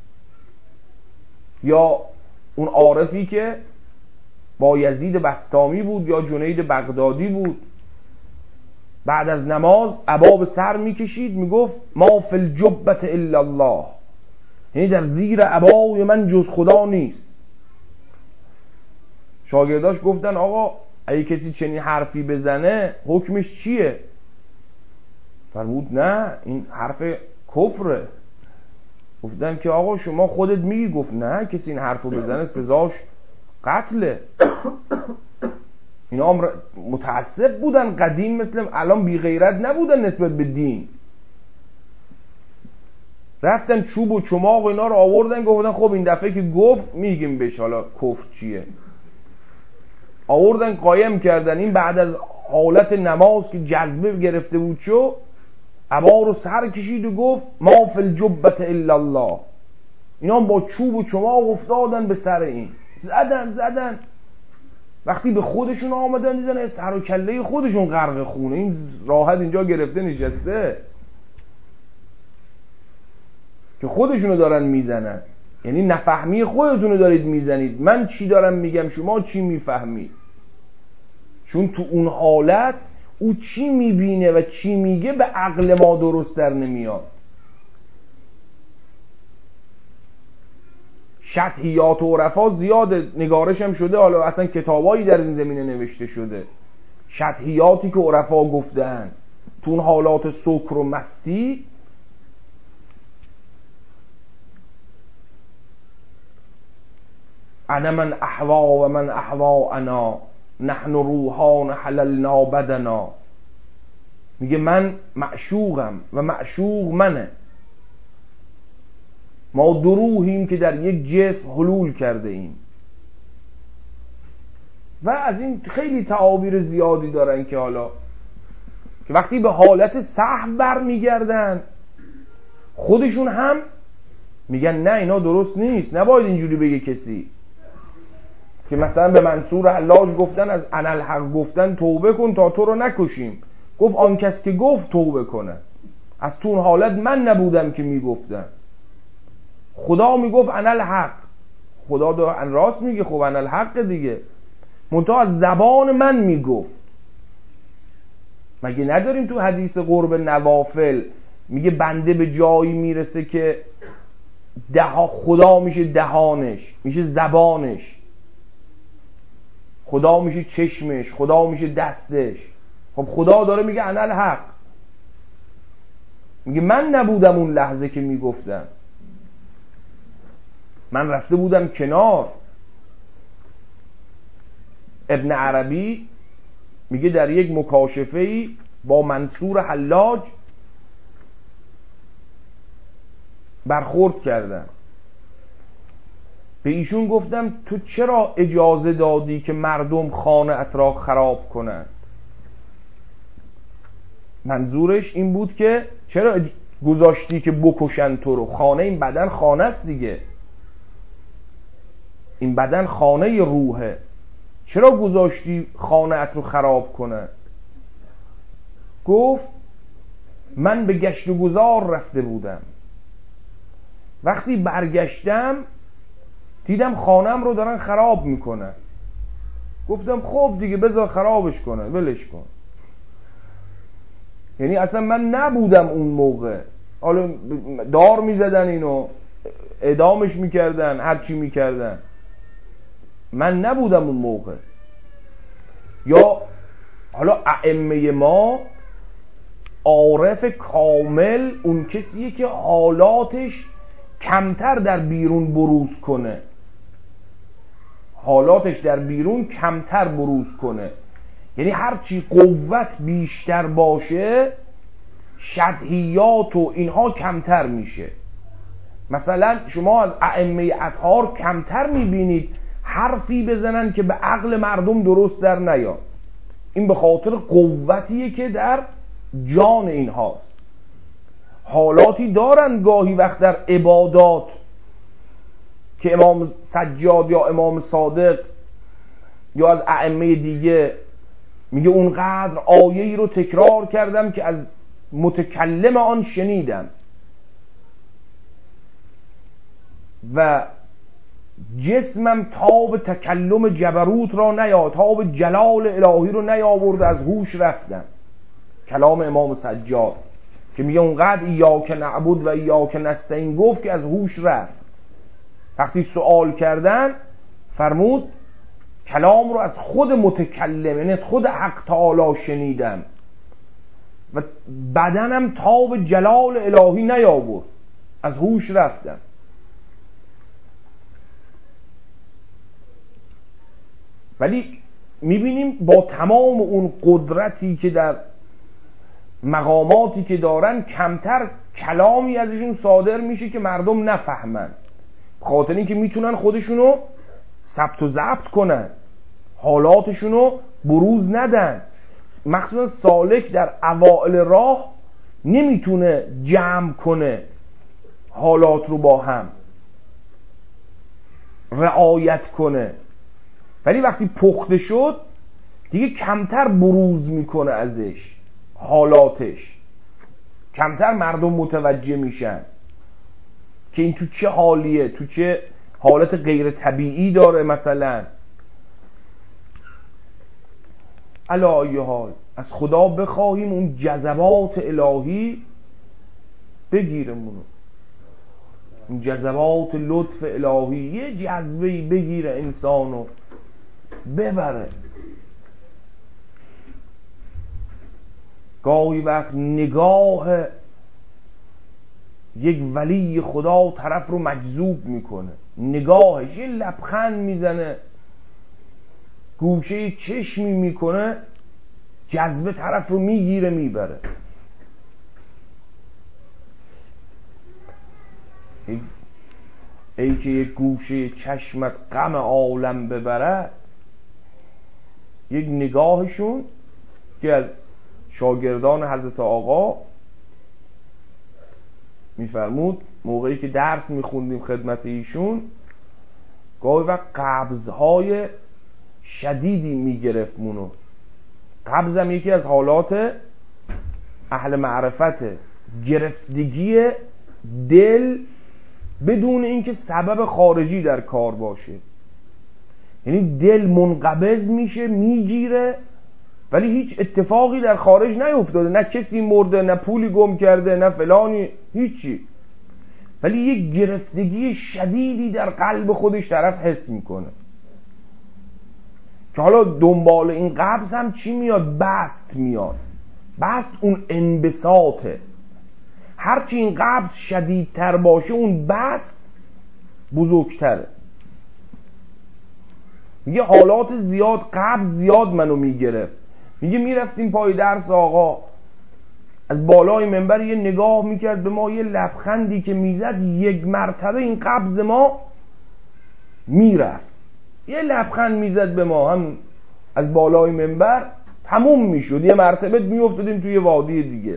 یا اون عارفی که با یزید بسطامی بود یا جنید بغدادی بود، بعد از نماز عبا به سر میکشید میگفت ما فی الجبة الا الله، یعنی در زیر عبای من جز خدا نیست. شاگرداش گفتن آقا اگه کسی چنین حرفی بزنه حکمش چیه؟ فرمود نه این حرف کفره، گفتن که آقا شما خودت میگی. گفت نه، کسی این حرفو بزنه سزاش قتله. اینا هم متعصب بودن قدیم، مثل الان بی غیرت نبودن نسبت به دین. رفتن چوب و چماق و اینا رو آوردن، گفتن خب این دفعه که گفت میگیم بهش حالا کفر چیه. آوردن قایم کردن. این بعد از حالت نماز که جذبه گرفته بود شو، عبا رو سر کشید و گفت ما فی الجبة الا الله. اینا با چوب و چماق افتادن به سر این، زدن زدن. وقتی به خودشون آمدن دیدن از سر و کله خودشون غرق خونه. این راحت اینجا گرفته نشسته که خودشونو دارن میزنن. یعنی نفهمی خودتونو دارید میزنید، من چی دارم میگم شما چی میفهمید. چون تو اون حالت او چی میبینه و چی میگه به عقل ما درست در نمیاد. شطحیات و عرفا زیاد نگارش هم شده، حالا اصلا کتابایی در این زمینه نوشته شده. شطحیاتی که عرفا گفتن تو اون حالات سکر و مستی، انا من احوا و من احوا انا نحن روحان حللنا بدنا. میگه من معشوقم و معشوق منه. ما دو روحیم که در یک جسم حلول کرده ایم. و از این خیلی تعابیر زیادی دارن که حالا که وقتی به حالت سهو برمیگردن خودشون هم میگن نه اینا درست نیست، نباید اینجوری بگه کسی. که مثلا به منصور حلاج گفتن از انالحق گفتن توبه کن تا تو رو نکشیم. گفت آن کس که گفت توبه کنه. از تو اون حالت من نبودم که میگفتم. خدا میگفت انالحق، خدا دو راست میگه، خب انالحق دیگه، منتها از زبان من میگفت. مگه نداریم تو حدیث قرب نوافل میگه بنده به جایی میرسه که ده خدا میشه دهانش، میشه زبانش، خدا میشه چشمش، خدا میشه دستش. خب خدا داره میگه انالحق، میگه من نبودم اون لحظه که میگفتم، من رفته بودم کنار. ابن عربی میگه در یک مکاشفه‌ای با منصور حلاج برخورد کردم. به ایشون گفتم تو چرا اجازه دادی که مردم خانه ات را خراب کنند؟ منظورش این بود که چرا گذاشتی که بکشن تو رو؟ خانه، این بدن خانه است دیگه، این بدن خانه روحه، چرا گذاشتی خانه ات رو خراب کنن؟ گفت من به گشت و گذار رفته بودم، وقتی برگشتم دیدم خانم رو دارن خراب میکنن. گفتم خب دیگه بذار خرابش کنن، ولش کن. یعنی اصلا من نبودم اون موقع، حالا دار میزدن اینو، اعدامش میکردن، هرچی میکردن، من نبودم اون موقع. یا حالا ائمه ما، عارف کامل اون کسیه که حالاتش کمتر در بیرون بروز کنه، حالاتش در بیرون کمتر بروز کنه. یعنی هرچی قوت بیشتر باشه شطحیات و اینها کمتر میشه. مثلا شما از ائمه اطهار کمتر میبینید حرفی بزنن که به عقل مردم درست در نیاد. این به خاطر قوتیه که در جان اینهاست. حالاتی دارن گاهی وقت در عبادات که امام سجاد یا امام صادق یا از ائمه دیگه میگه اونقدر آیه‌ای رو تکرار کردم که از متکلم آن شنیدم و جسمم تاب تکلم جبروت را نیاد، تاب جلال الهی رو نیاورد، از هوش رفتم. کلام امام سجاد که میگه اونقدر ایاک نعبد و ایاک نستعین گفت که از هوش رفت. وقتی سوال کردن فرمود کلام رو از خود متکلم، یعنی از خود حق تعالی شنیدم و بدنم تاب جلال الهی نیاورد. از هوش رفتن. ولی میبینیم با تمام اون قدرتی که در مقاماتی که دارن کمتر کلامی ازشون صادر میشه که مردم نفهمن، خاطر این که میتونن خودشونو ثبت و ضبط کنن، حالاتشونو بروز ندن. مخصوصا سالک در اوائل راه نمیتونه جمع کنه حالات رو با هم رعایت کنه، ولی وقتی پخته شد دیگه کمتر بروز میکنه ازش حالاتش، کمتر مردم متوجه میشن که این تو چه حالیه، تو چه حالت غیر طبیعی داره. مثلا علی ای حال از خدا بخواهیم اون جذبات الهی بگیرمونو، اون جذبات لطف الهی یه جذبه‌ای بگیره انسانو ببره. گاهی وقت نگاه یک ولی خدا طرف رو مجذوب میکنه، نگاهش یه لبخند میزنه، گوشه چشمی میکنه، جذبه طرف رو میگیره میبره. ای, ای که یک گوشه چشمت غم عالم ببره. یک نگاهشون که از شاگردان حضرت آقا میفرمود موقعی که درس میخوندیم خدمت ایشون، گاهی وقت قبضهای شدیدی میگرفت مونو. قبض هم یکی از حالات اهل معرفته، گرفتگی دل بدون اینکه سبب خارجی در کار باشه. یعنی دل منقبض میشه میگیره ولی هیچ اتفاقی در خارج نیفتاده، نه کسی مرده، نه پولی گم کرده، نه فلانی، هیچی، ولی یک گرفتگی شدیدی در قلب خودش طرف حس میکنه که حالا دنبال این قبض هم چی میاد؟ بست میاد. بست اون انبساطه. هرچی این قبض شدیدتر باشه اون بست بزرگتره. میگه حالات زیاد، قبض زیاد منو میگرفت. میگه میرفتیم پای درس آقا، از بالای منبر یه نگاه میکرد به ما، یه لبخندی که میزد، یک مرتبه این قبض ما میرفت. یه لبخند میزد به ما هم از بالای منبر، تموم میشد، یه مرتبه میافتادیم توی وادی دیگه.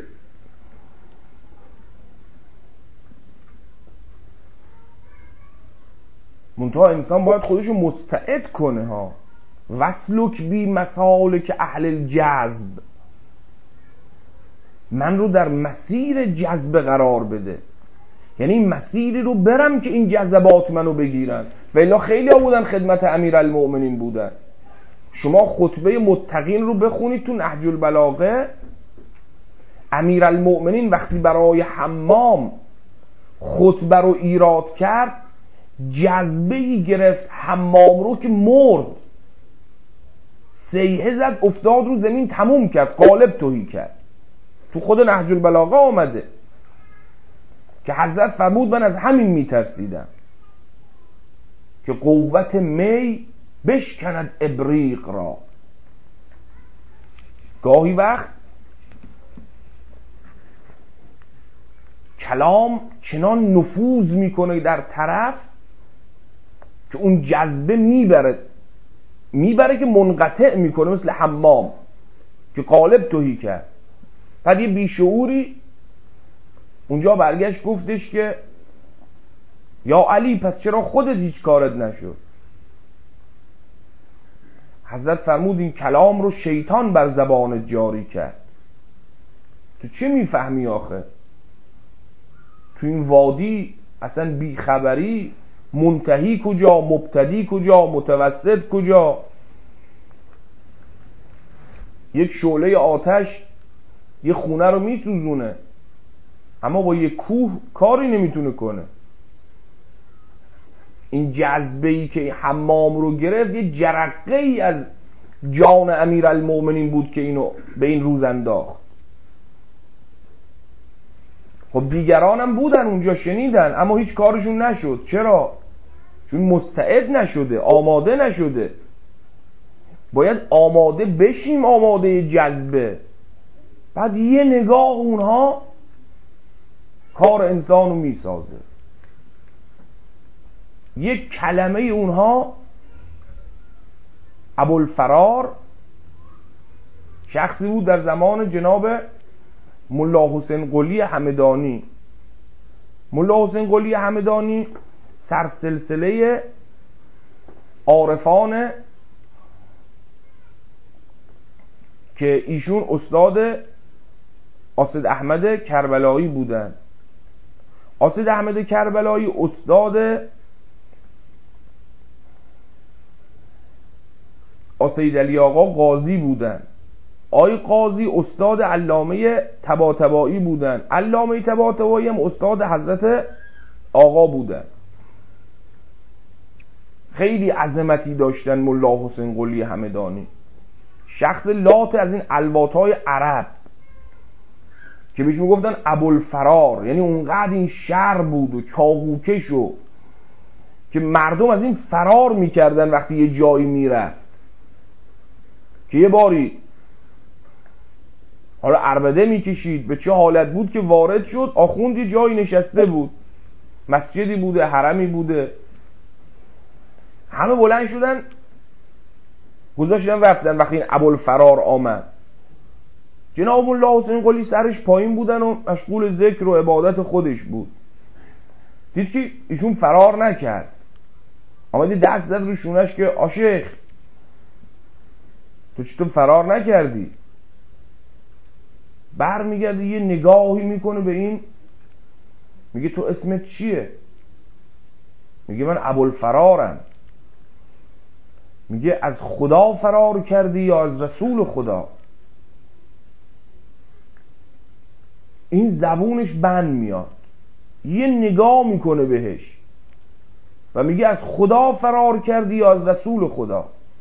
منتها انسان باید خودشو مستعد کنه ها. وسلک بی مسالک اهل الجذب، من رو در مسیر جذب قرار بده. یعنی این مسیری رو برم که این جذبات منو بگیرن. و الا خیلی ها بودن خدمت امیرالمؤمنین بودن. شما خطبه متقین رو بخونید تو نهج البلاغه، امیرالمؤمنین وقتی برای حمام خطبه رو ایراد کرد، جذبه‌ای گرفت حمام رو که مرد، صیحه زد افتاد رو زمین، تموم کرد، قالب توهی کرد. تو خود نهج البلاغه آمده که حضرت فرمود من از همین میترسیدم که قوت می بشکند ابریق را. گاهی وقت کلام چنان نفوذ میکنه در طرف که اون جذبه میبره میبره که منقطع میکنه، مثل حمام که قالب توهی کرد. بعد یه بیشعوری اونجا برگشت گفتش که یا علی پس چرا خودت هیچ کارت نشد؟ حضرت فرمود این کلام رو شیطان بر زبانت جاری کرد. تو چه میفهمی آخه؟ تو این وادی اصلا بیخبری، منتهی کجا، مبتدی کجا، متوسط کجا؟ یک شعله آتش یه خونه رو میسوزونه اما با یک کوه کاری نمیتونه کنه. این جذبه‌ای که حمام رو گرفت یه جرقه ای از جان امیرالمؤمنین بود که اینو به این روز انداخت. خب دیگران هم بودن اونجا شنیدن اما هیچ کارشون نشد. چرا؟ چون مستعد نشده، آماده نشده. باید آماده بشیم، آماده جذبه. بعد یه نگاه اونها کار انسانو میسازه، یک کلمه اونها. ابوالفرار شخصی بود در زمان جناب ملا حسین قلی همدانی. ملا حسین قلی همدانی سرسلسله عارفان که ایشون استاد آسد احمد کربلایی بودن. آسد احمد کربلایی استاد آسید علی آقا قاضی بودن. آی قاضی استاد علامه طباطبایی بودن. علامه طباطبایی هم استاد حضرت آقا بودن. خیلی عظمتی داشتن ملا حسین قلی همدانی. شخص لات از این الواتای عرب که بهش میگفتن ابوالفرار، یعنی اونقدر این شر بود و چاقوکش و که مردم از این فرار میکردن وقتی یه جایی میرفت. که یه باری حالا عربده میکشید، به چه حالت بود که وارد شد، آخوند یه جایی نشسته بود، مسجدی بوده، حرمی بوده، همه بلند شدن گذاشتن رفتن. وقتی این ابوالفرار آمد، جناب ملا حسین قلی سرش پایین بودن و مشغول ذکر و عبادت خودش بود. دید که ایشون فرار نکرد، آمده دست زد رو شونش که آشیخ تو چطور فرار نکردی؟ بر میگرده یه نگاهی میکنه به این، میگه تو اسمت چیه؟ میگه من ابوالفرارم. میگه از خدا فرار کردی یا از رسول خدا؟ این زبونش بند میاد، یه نگاه میکنه بهش و میگه از خدا فرار کردی یا از رسول خدا؟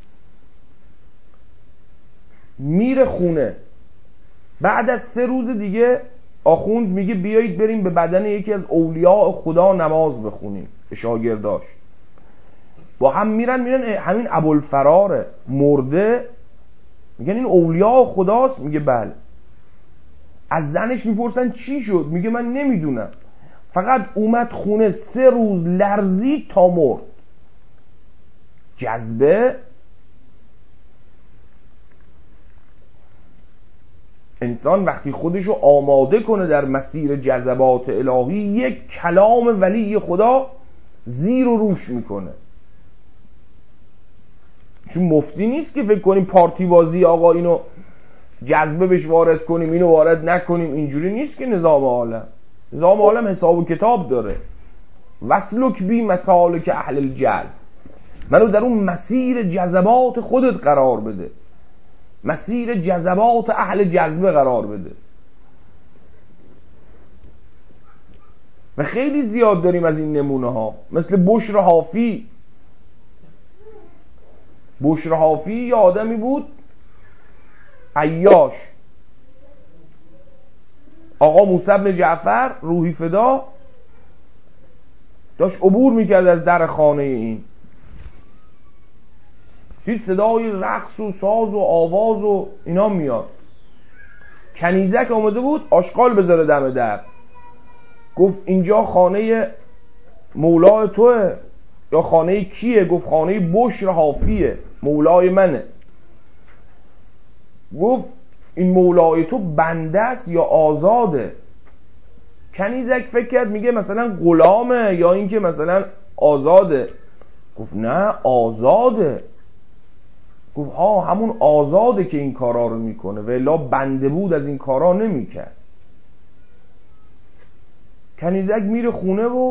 میره خونه. بعد از سه روز دیگه آخوند میگه بیایید بریم به بدن یکی از اولیاء خدا نماز بخونیم به شاگرداش. با هم میرن میرن همین ابوالفرار مرده، میگن این اولیاء خداست؟ میگه بله. از زنش میپرسن چی شد؟ میگه من نمیدونم، فقط اومد خونه سه روز لرزید تا مرد. جذبه. انسان وقتی خودشو آماده کنه در مسیر جذبات الهی، یک کلام ولی خدا زیر و روش میکنه. چون مفتی نیست که فکر کنیم پارتی بازی آقا اینو جذبه بهش وارد کنیم اینو وارد نکنیم. اینجوری نیست که نظام عالم. نظام عالم حساب و کتاب داره. وسلک بی مسالک اهل الجذب، منو در اون مسیر جذبات خودت قرار بده، مسیر جذبات اهل جذبه قرار بده. و خیلی زیاد داریم از این نمونه ها، مثل بشر حافی. بشر حافی یه آدمی بود عیاش. آقا موسی بن جعفر روحی فدا داشت عبور میکرد از در خانه این، دید صدای رقص و ساز و آواز و اینا میاد. کنیزک آمده بود آشغال بذاره دم در. گفت اینجا خانه مولای توه یا خانه کیه؟ گفت خانه بشر حافیه، مولای منه. گفت این مولای تو بنده است یا آزاده؟ کنیزک فکر کرد میگه مثلا غلامه یا اینکه مثلا آزاده. گفت نه آزاده. گفت ها همون آزاده که این کارا رو میکنه، و الا بنده بود از این کارا نمیکرد. کنیزک میره خونه و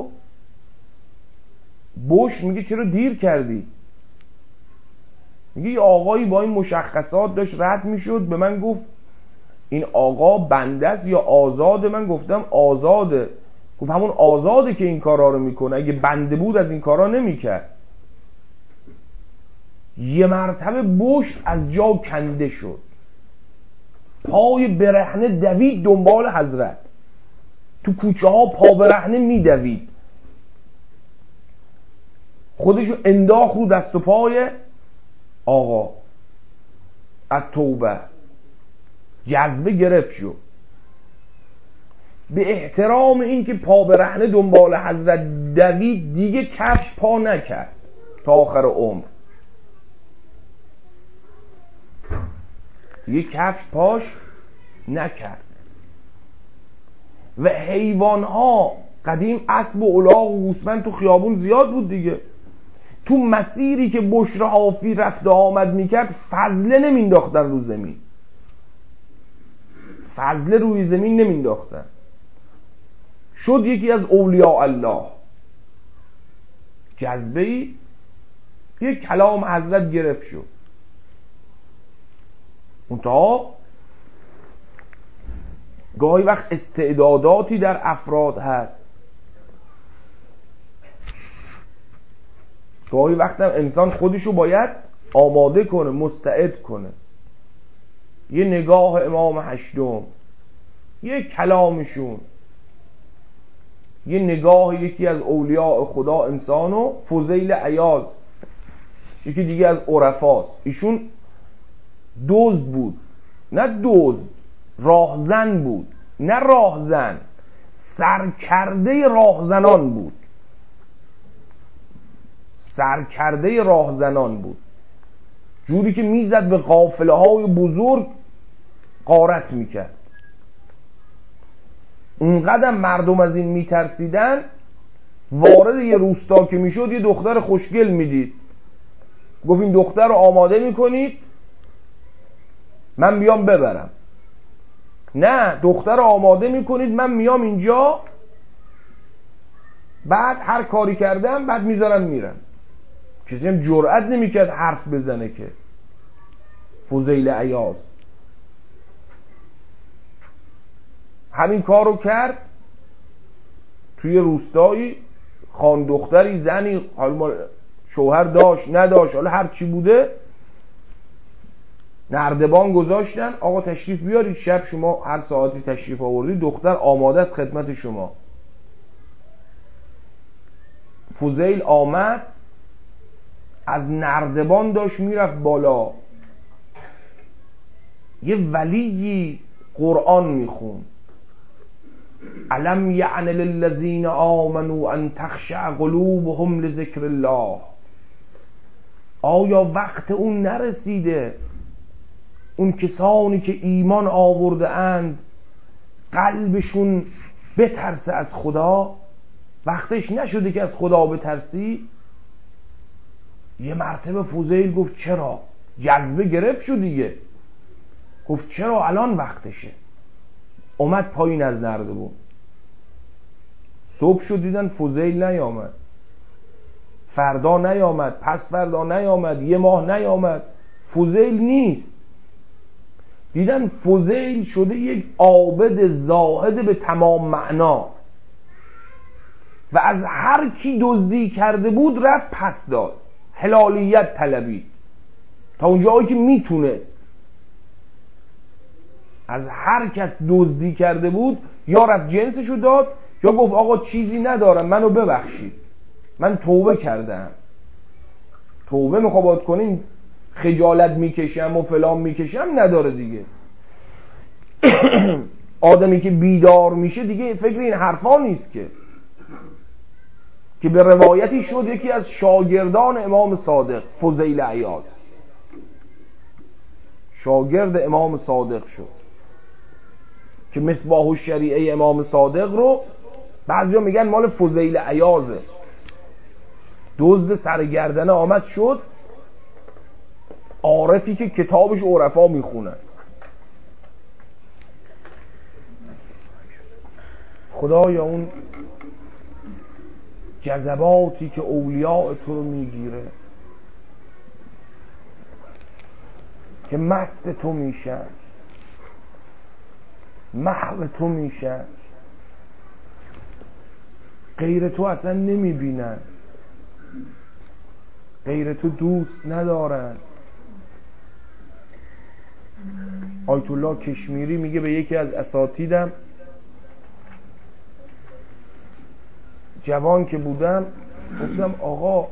بش میگه چرا دیر کردی؟ میگه یه آقایی با این مشخصات داشت رد میشد، به من گفت این آقا بنده است یا آزاده؟ من گفتم آزاده. گفت همون آزاده که این کارا رو میکنه، اگه بنده بود از این کارا نمیکرد. یه مرتبه بش از جا کنده شد، پای برهنه دوید دنبال حضرت. تو کوچه ها پا برهنه میدوید، خودشو انداخت رو دست و پای آقا از توبه، جذبه گرفت شد. به احترام این که پا برهنه دنبال حضرت دوید دیگه کفش پا نکرد تا آخر عمر، دیگه کفش پاش نکرد. و حیوان ها قدیم اسب و الاغ و گوسفند تو خیابون زیاد بود دیگه، تو مسیری که بشر حافی رفت آمد میکرد فضله نمینداختن رو زمین، فضله روی زمین نمینداختن. شد یکی از اولیاء الله، جذبه‌ای یک کلام حضرت گرفت شد. منتها گاهی وقت استعداداتی در افراد هست، گاهی وقت هم انسان خودشو باید آماده کنه، مستعد کنه. یه نگاه امام هشتم، یه کلامشون، یه نگاه یکی از اولیاء خدا انسانو، فضیل عیاض یکی دیگه از عرفاست، ایشون دزد بود، نه دزد، راهزن بود، نه راهزن، سرکرده راهزنان بود، سرکرده راهزنان بود، جوری که میزد به قافله های بزرگ غارت میکرد. اونقدر مردم از این میترسیدن، وارد یه روستا که میشد یه دختر خوشگل میدید، گفت این دختر رو آماده میکنید من بیام ببرم. نه، دختر رو آماده میکنید من میام اینجا، بعد هر کاری کردم بعد میذارم میرم. کسی هم جرئت نمیکرد حرف بزنه که. فضیل عیاض همین کار رو کرد. توی روستایی خان دختری، زنی، حالا شوهر داشت نداشت، حالا هر چی بوده، نردبان گذاشتن، آقا تشریف بیارید، شب شما هر ساعتی تشریف آوردید دختر آماده است خدمت شما. فضیل آمد، از نردبان داشت میرفت بالا، یه ولی قرآن میخون، الم یعن للذین آمنوا ان تخشع قلوبهم لذکر الله. آیا وقت اون نرسیده اون کسانی که ایمان آورده اند قلبشون بترسه از خدا؟ وقتش نشده که از خدا بترسی؟ یه مرتبه فضیل گفت چرا؟ جذبه گرفت شد دیگه، گفت چرا الان وقتشه. اومد پایین از نردبون. صبح شد دیدن فضیل نیامد، فردا نیامد، پس فردا نیامد، یه ماه نیامد، فضیل نیست. دیدن فضیل شده یک عابد زاهد به تمام معنا و از هر کی دزدی کرده بود رفت پس داد، حلالیت طلبید تا اونجایی که میتونست. از هر کس دزدی کرده بود یا رفت جنسشو داد یا گفت آقا چیزی ندارم منو ببخشید، من توبه کردم. توبه میخواد کنیم خجالت میکشم و فلان میکشم نداره دیگه. آدمی که بیدار میشه دیگه فکر این حرفا نیست که که به روایتی شد یکی از شاگردان امام صادق، فضیل عیاض شاگرد امام صادق شد که مصباح الشریعه امام صادق رو بعضیا میگن مال فضیل عیاضه. دزد سرگردنه آمد شد عارفی که کتابش عرفا میخونن. خدایا اون جذباتی که اولیاء تو رو میگیره که مست تو میشن، محو تو میشن، غیر تو اصلا نمیبینن، غیر تو دوست ندارن. آیت الله کشمیری میگه به یکی از اساتیدم جوان که بودم گفتم آقا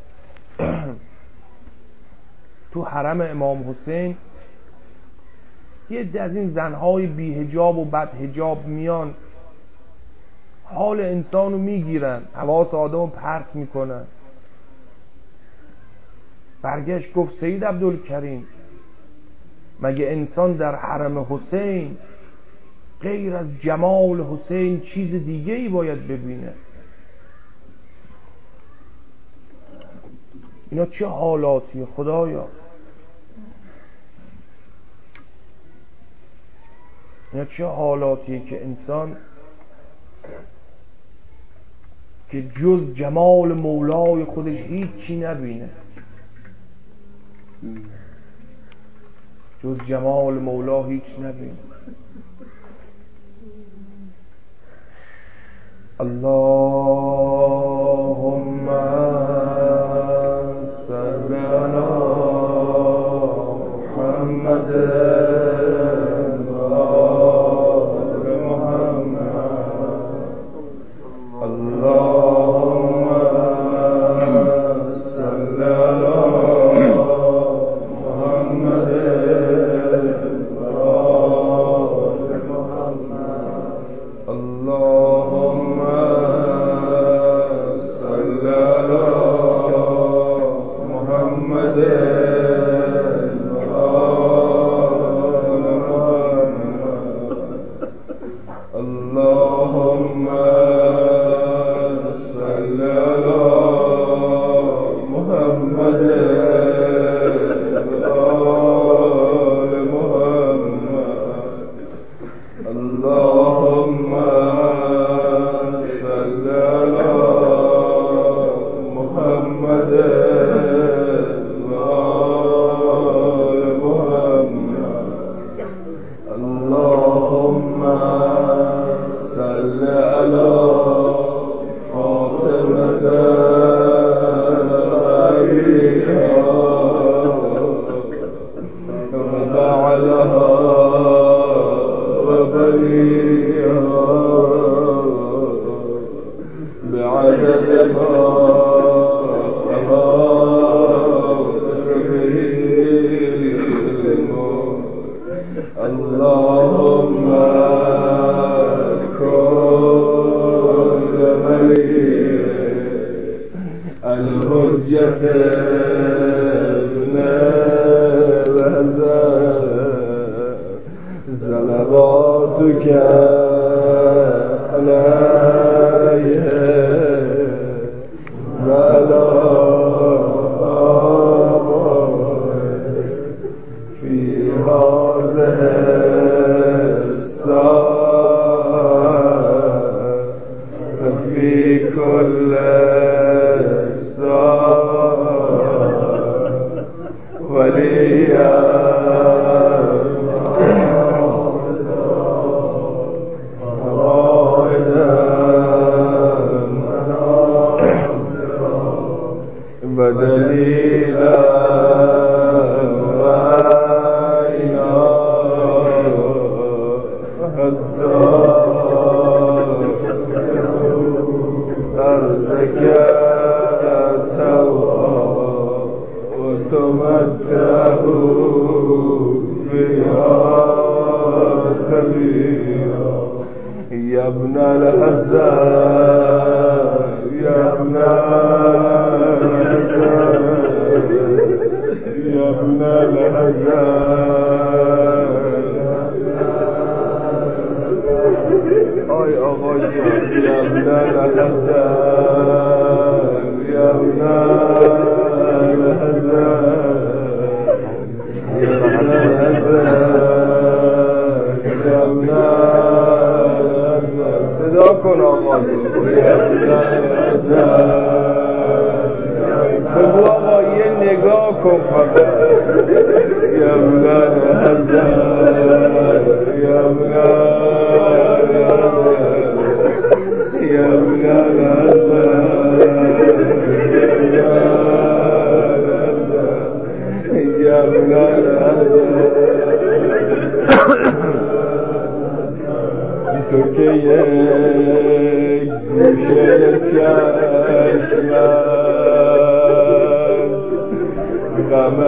تو حرم امام حسین یه عده از این زنهای بی حجاب و بد حجاب میان حال انسانو میگیرن، حواس آدمو پرت میکنن. برگشت گفت سید عبدالکریم مگه انسان در حرم حسین غیر از جمال حسین چیز دیگه ای باید ببینه؟ اینا چه حالاتیه خدایا؟ اینا چه حالاتیه که انسان که جز جمال مولای خودش هیچی نبینه، جز جمال مولا هیچ نبینه. اللهم صل علی محمد و آل محمد. اللهم صل علی محمد و آل محمد. اللهم صل علی محمد و آل محمد. اللهم صل علی محمد و آل محمد. اللهم صل علی محمد و آل محمد. اللهم صل علی فاطمة أبيها وبعلها وبنيها بعدد ما أحاط به علمك. اللهم كن ولي الحجة ابن الحسن صلواتك عليه وعلى آله في هذه الساعة وفي كل ساعة وليا ودليلا وعينا حتى أرزكته وتمتعه فيها تبيا. يا ابن الحسن يا ابن الحسن يا ابن الحسن آي آقا جان يا ابن الحسن يا ابن الحسن يا ابن الحسن يا ابن الحسن صدا کن آقا يا ابن الحسن. بگو آقا یه نگاه کن فقط. یا ابن الحسن یا ابن الحسن یا ابن الحسن یا ابن الحسن. تو که یک گوشه چشمم غم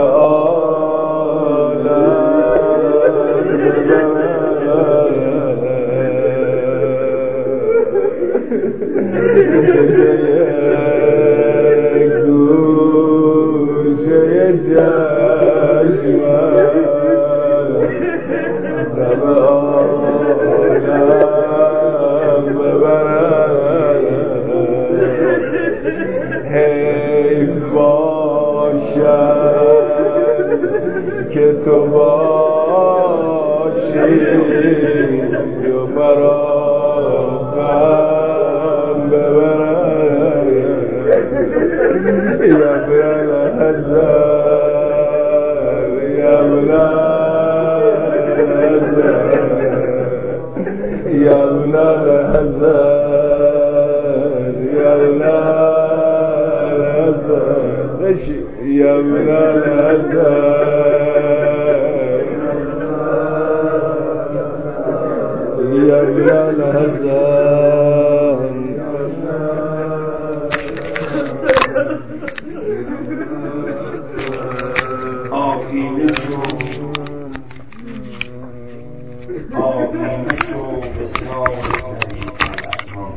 که تو باشی و مرا غم ببرد یبرن هزار یبرن هزار یبرن هزار یبرن هزار یبرن هزار يا الهزان آفینه شو آفینه شو بسیار طریق الاسمان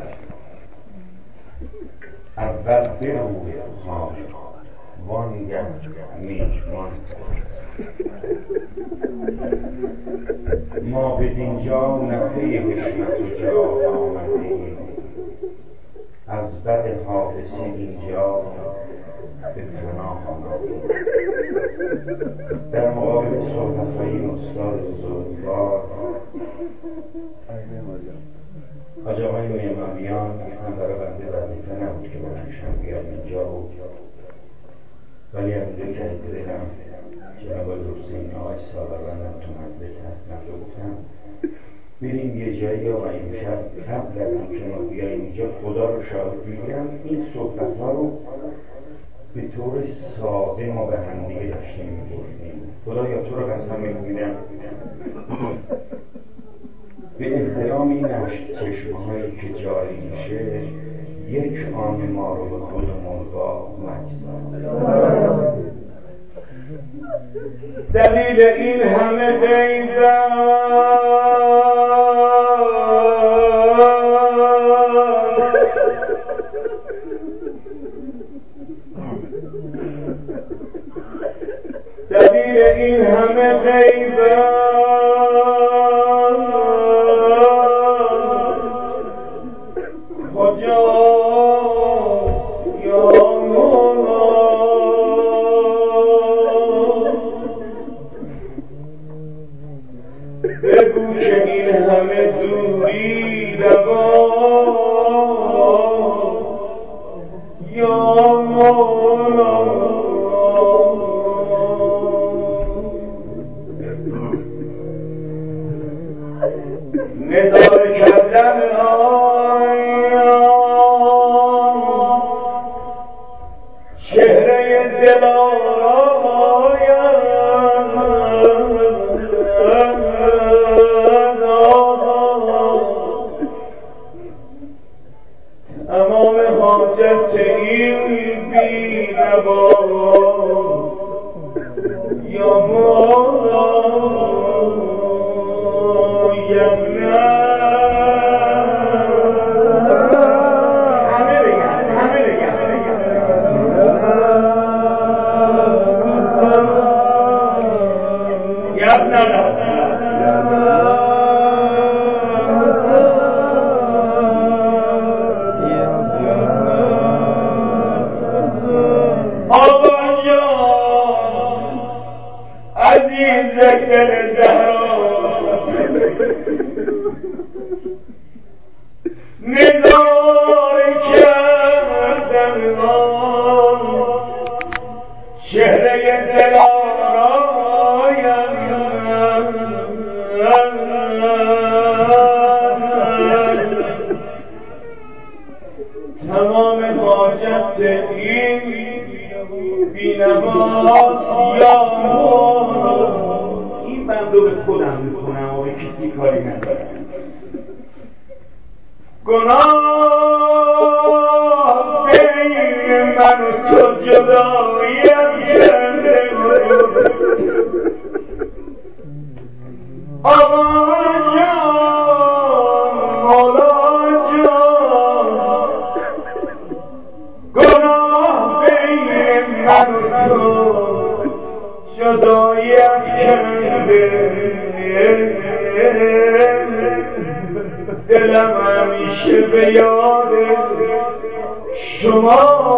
اول بروی خانه وانگه میشمان ما بدینجا نفی حشمت و جاه آمدیم از بد حادثه اینجا به پناه آمدیم در مقابل صحبت‌های استاد بزرگوار حاج آقای معماریان اصلا برای بنده وظیفه نبود که بلندشم بیاد اینجا بود، ولی همینجا که از دلم جناب حسین آقای سالارانم تو مجلس هستم رو گفتم بریم یه جایی یا امشب قبل از این که ما بیاییم اینجا خدا رو شاهد میگیرم این صحبت ها رو به طور ساده ما به هم دیگه داشتیم میگفتیم. خدایا تو رو قسم میگیرم به احترام این چشمه هایی که جاری میشه یک آن ما رو به خودمون با مجزا دلیل این همه دیدن دلیل این همه دیدن کجاست یا مولا بگو که این همه دوری رواست یا مولا نظاره کردن چهره دلارایم تمام حاجت این بی‌نواست یا مولا نظاره کردن چهره دلارایم تمام حاجت این بی‌نواست یا مولا. این بندو به خودم میکنم و به کسی کاری ندارم. گناه تو جداییم کرده آقا جان مولا جان گناه بین من و تو جداییم کرده دلم همیشه به یاد شما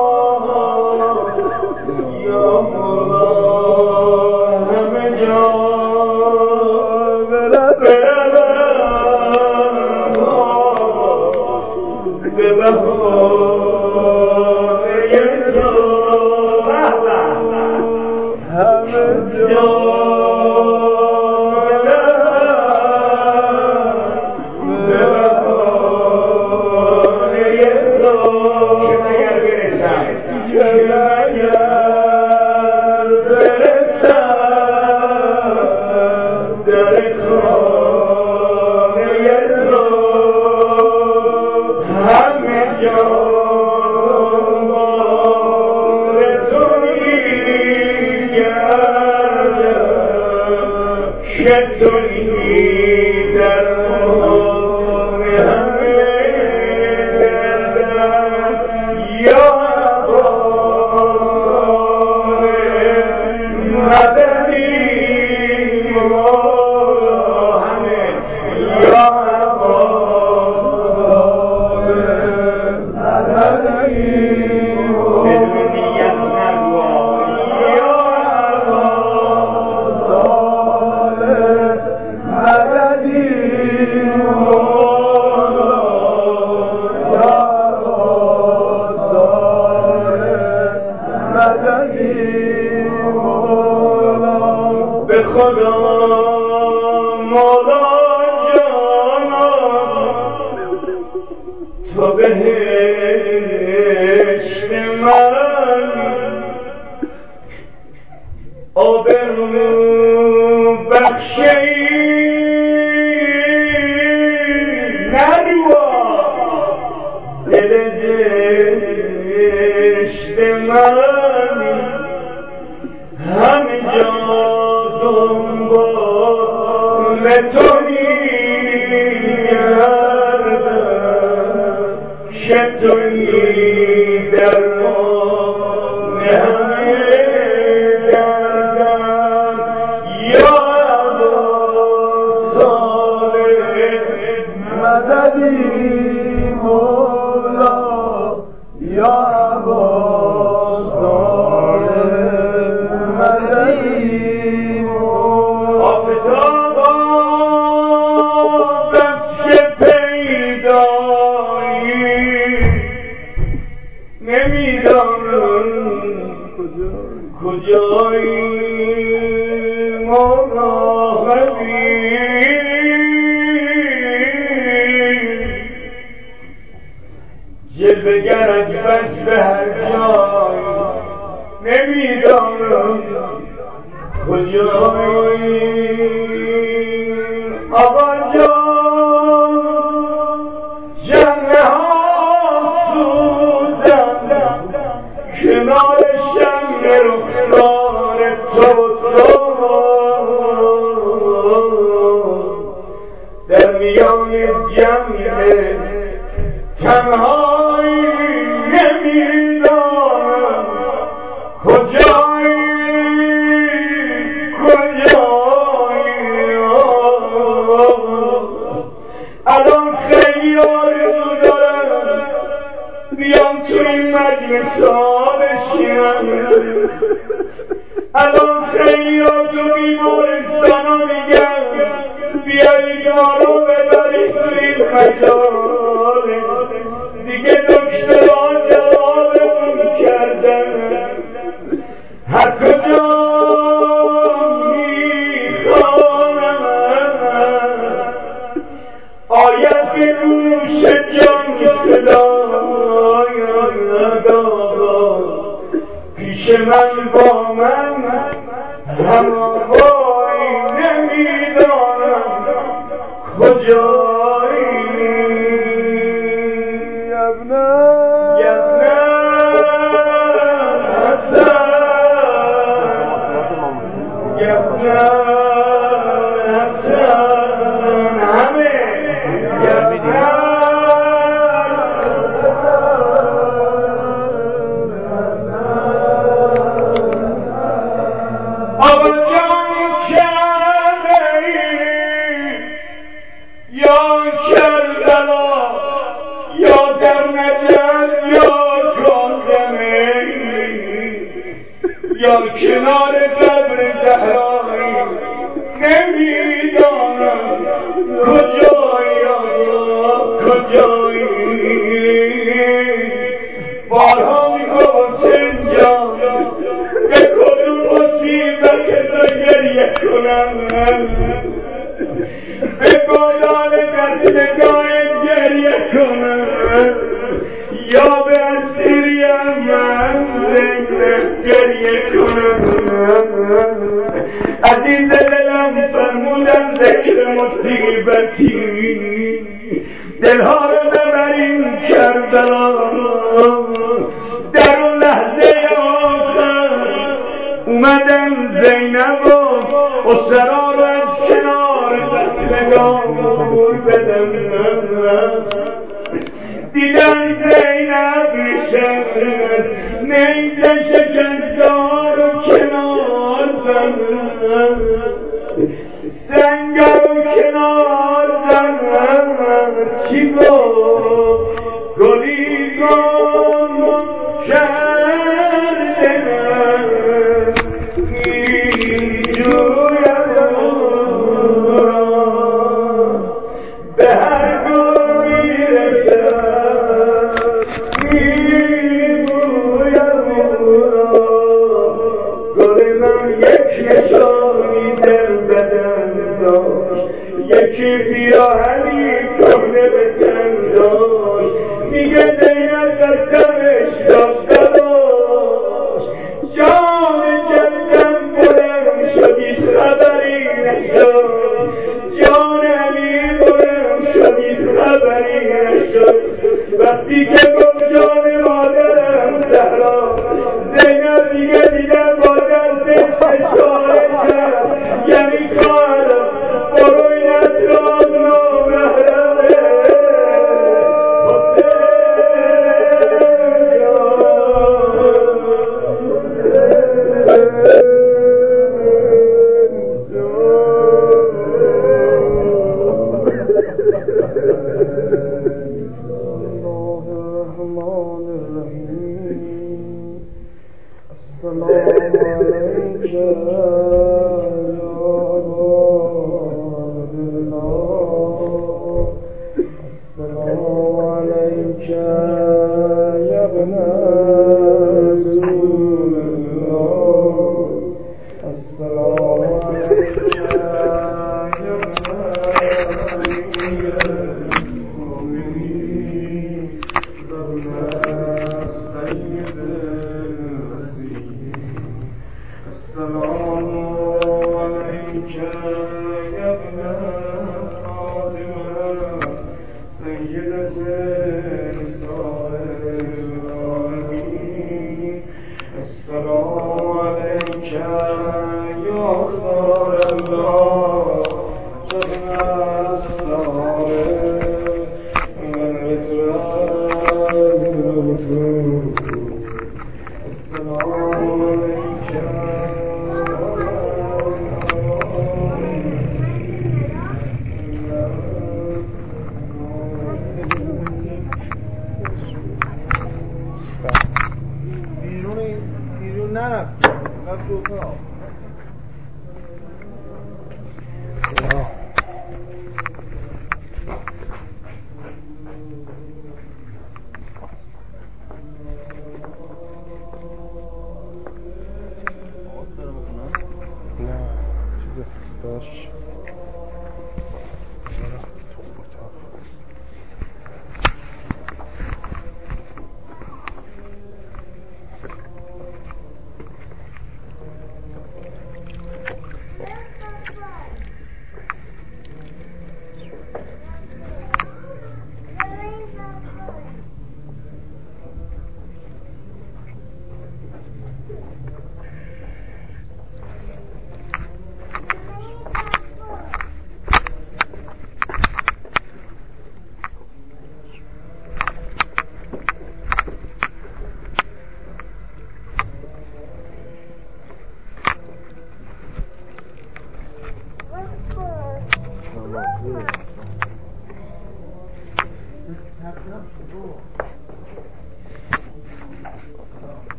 یا مولا همه جا برم به بهانه تو همه جا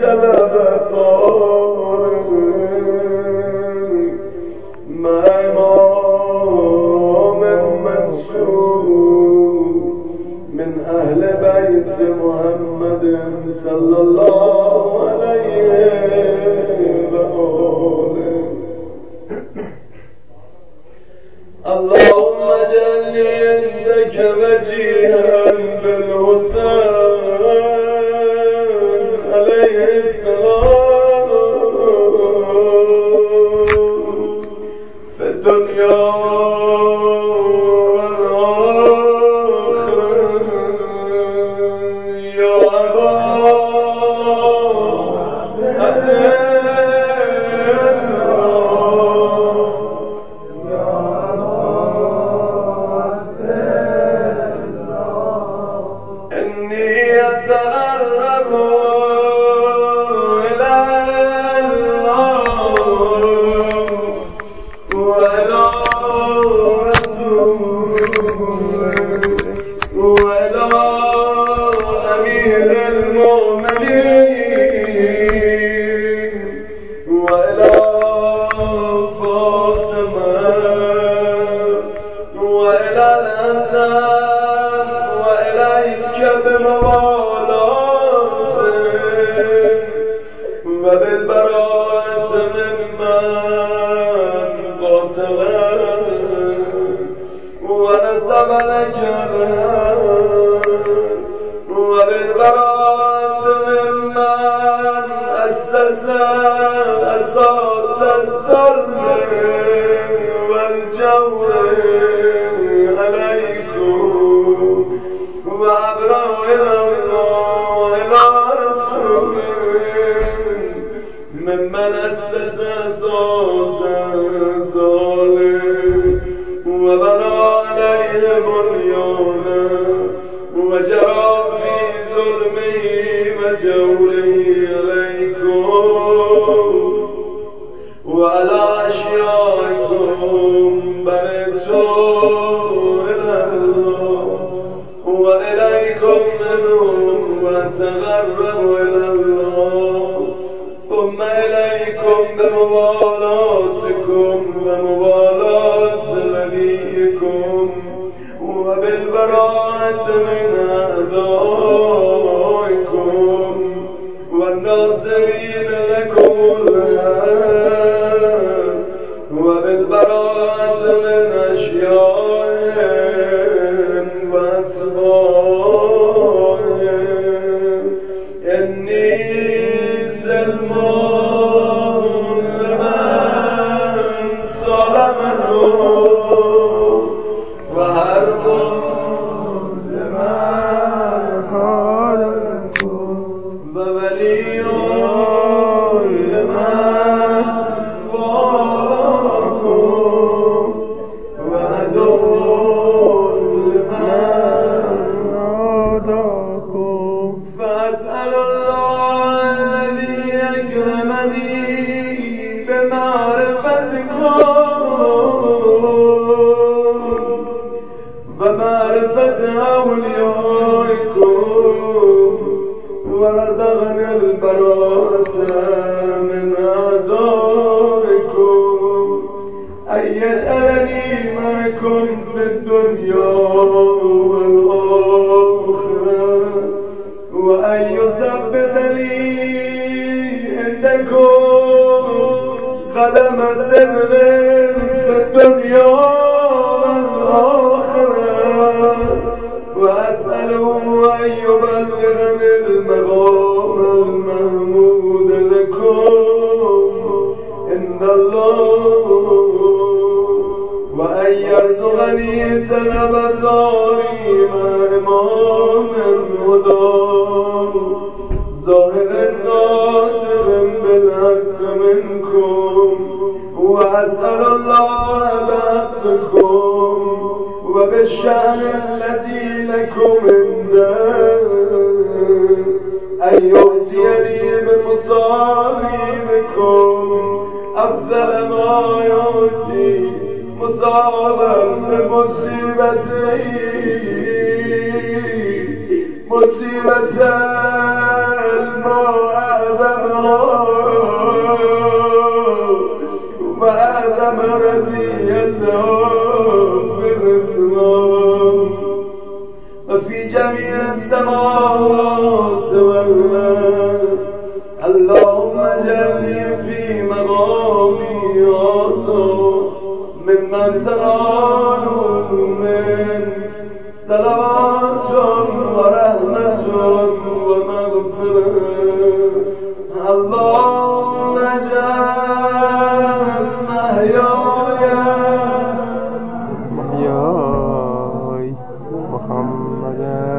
طلبت مع امام منصور من اهل بیت محمد صلی الله علیه و آله. اللهم اجعلني عندك وجيها بالحسين عليه السلام في الدنيا وبالبراءة ممن أسس أساس الظلم والجور عليكم وأبرأ إلى الله وإلى رسوله ممن أسس أساس الظالم وبنى عليه بنيانا وجرى في ظلمه وجوره عليكم وعلى أشيائكم برئتم إلى الله وإليكم منهم وتغربوا إلى الله ثم إليكم بموالاتكم وموالاة نبيكم وبالبراءة من أعدائكم والناصرين لكم الهدى وبالبراءة من أشيائهم وأتباعهم إني سلمان لمن ظلمهم وحرب لمن خالفهم وولي لمن والهم وعدو لمن عاداكم فأسأل الله الذي أكرمني بمعرفتكم ومعرفة أوليائكم ورزقني البراءة من أعدائكم أن يجعلني معكم في الدنيا والآخرة وأن يثبت لي عندكم قدم الصدق في الدنيا وأسأله أن يبلغني المقام المحمود لكم عند الله وأن يرزقني طلب داري مع إمام الهدى ظاهر ناطق بالحق منكم وأسأل الله بحقكم وبالشأن الذي لكم عنده أن يؤتيني بمصابيبكم أفضل ما يؤتي مصابا بمصيبته مصيبة ما أعظم جميع السماوات والأرض اللهم اجعلني في مقامي هذا ممن تنال من صلوات ورحمة ومغفرة اللهم اجعل محياي محياي محمدا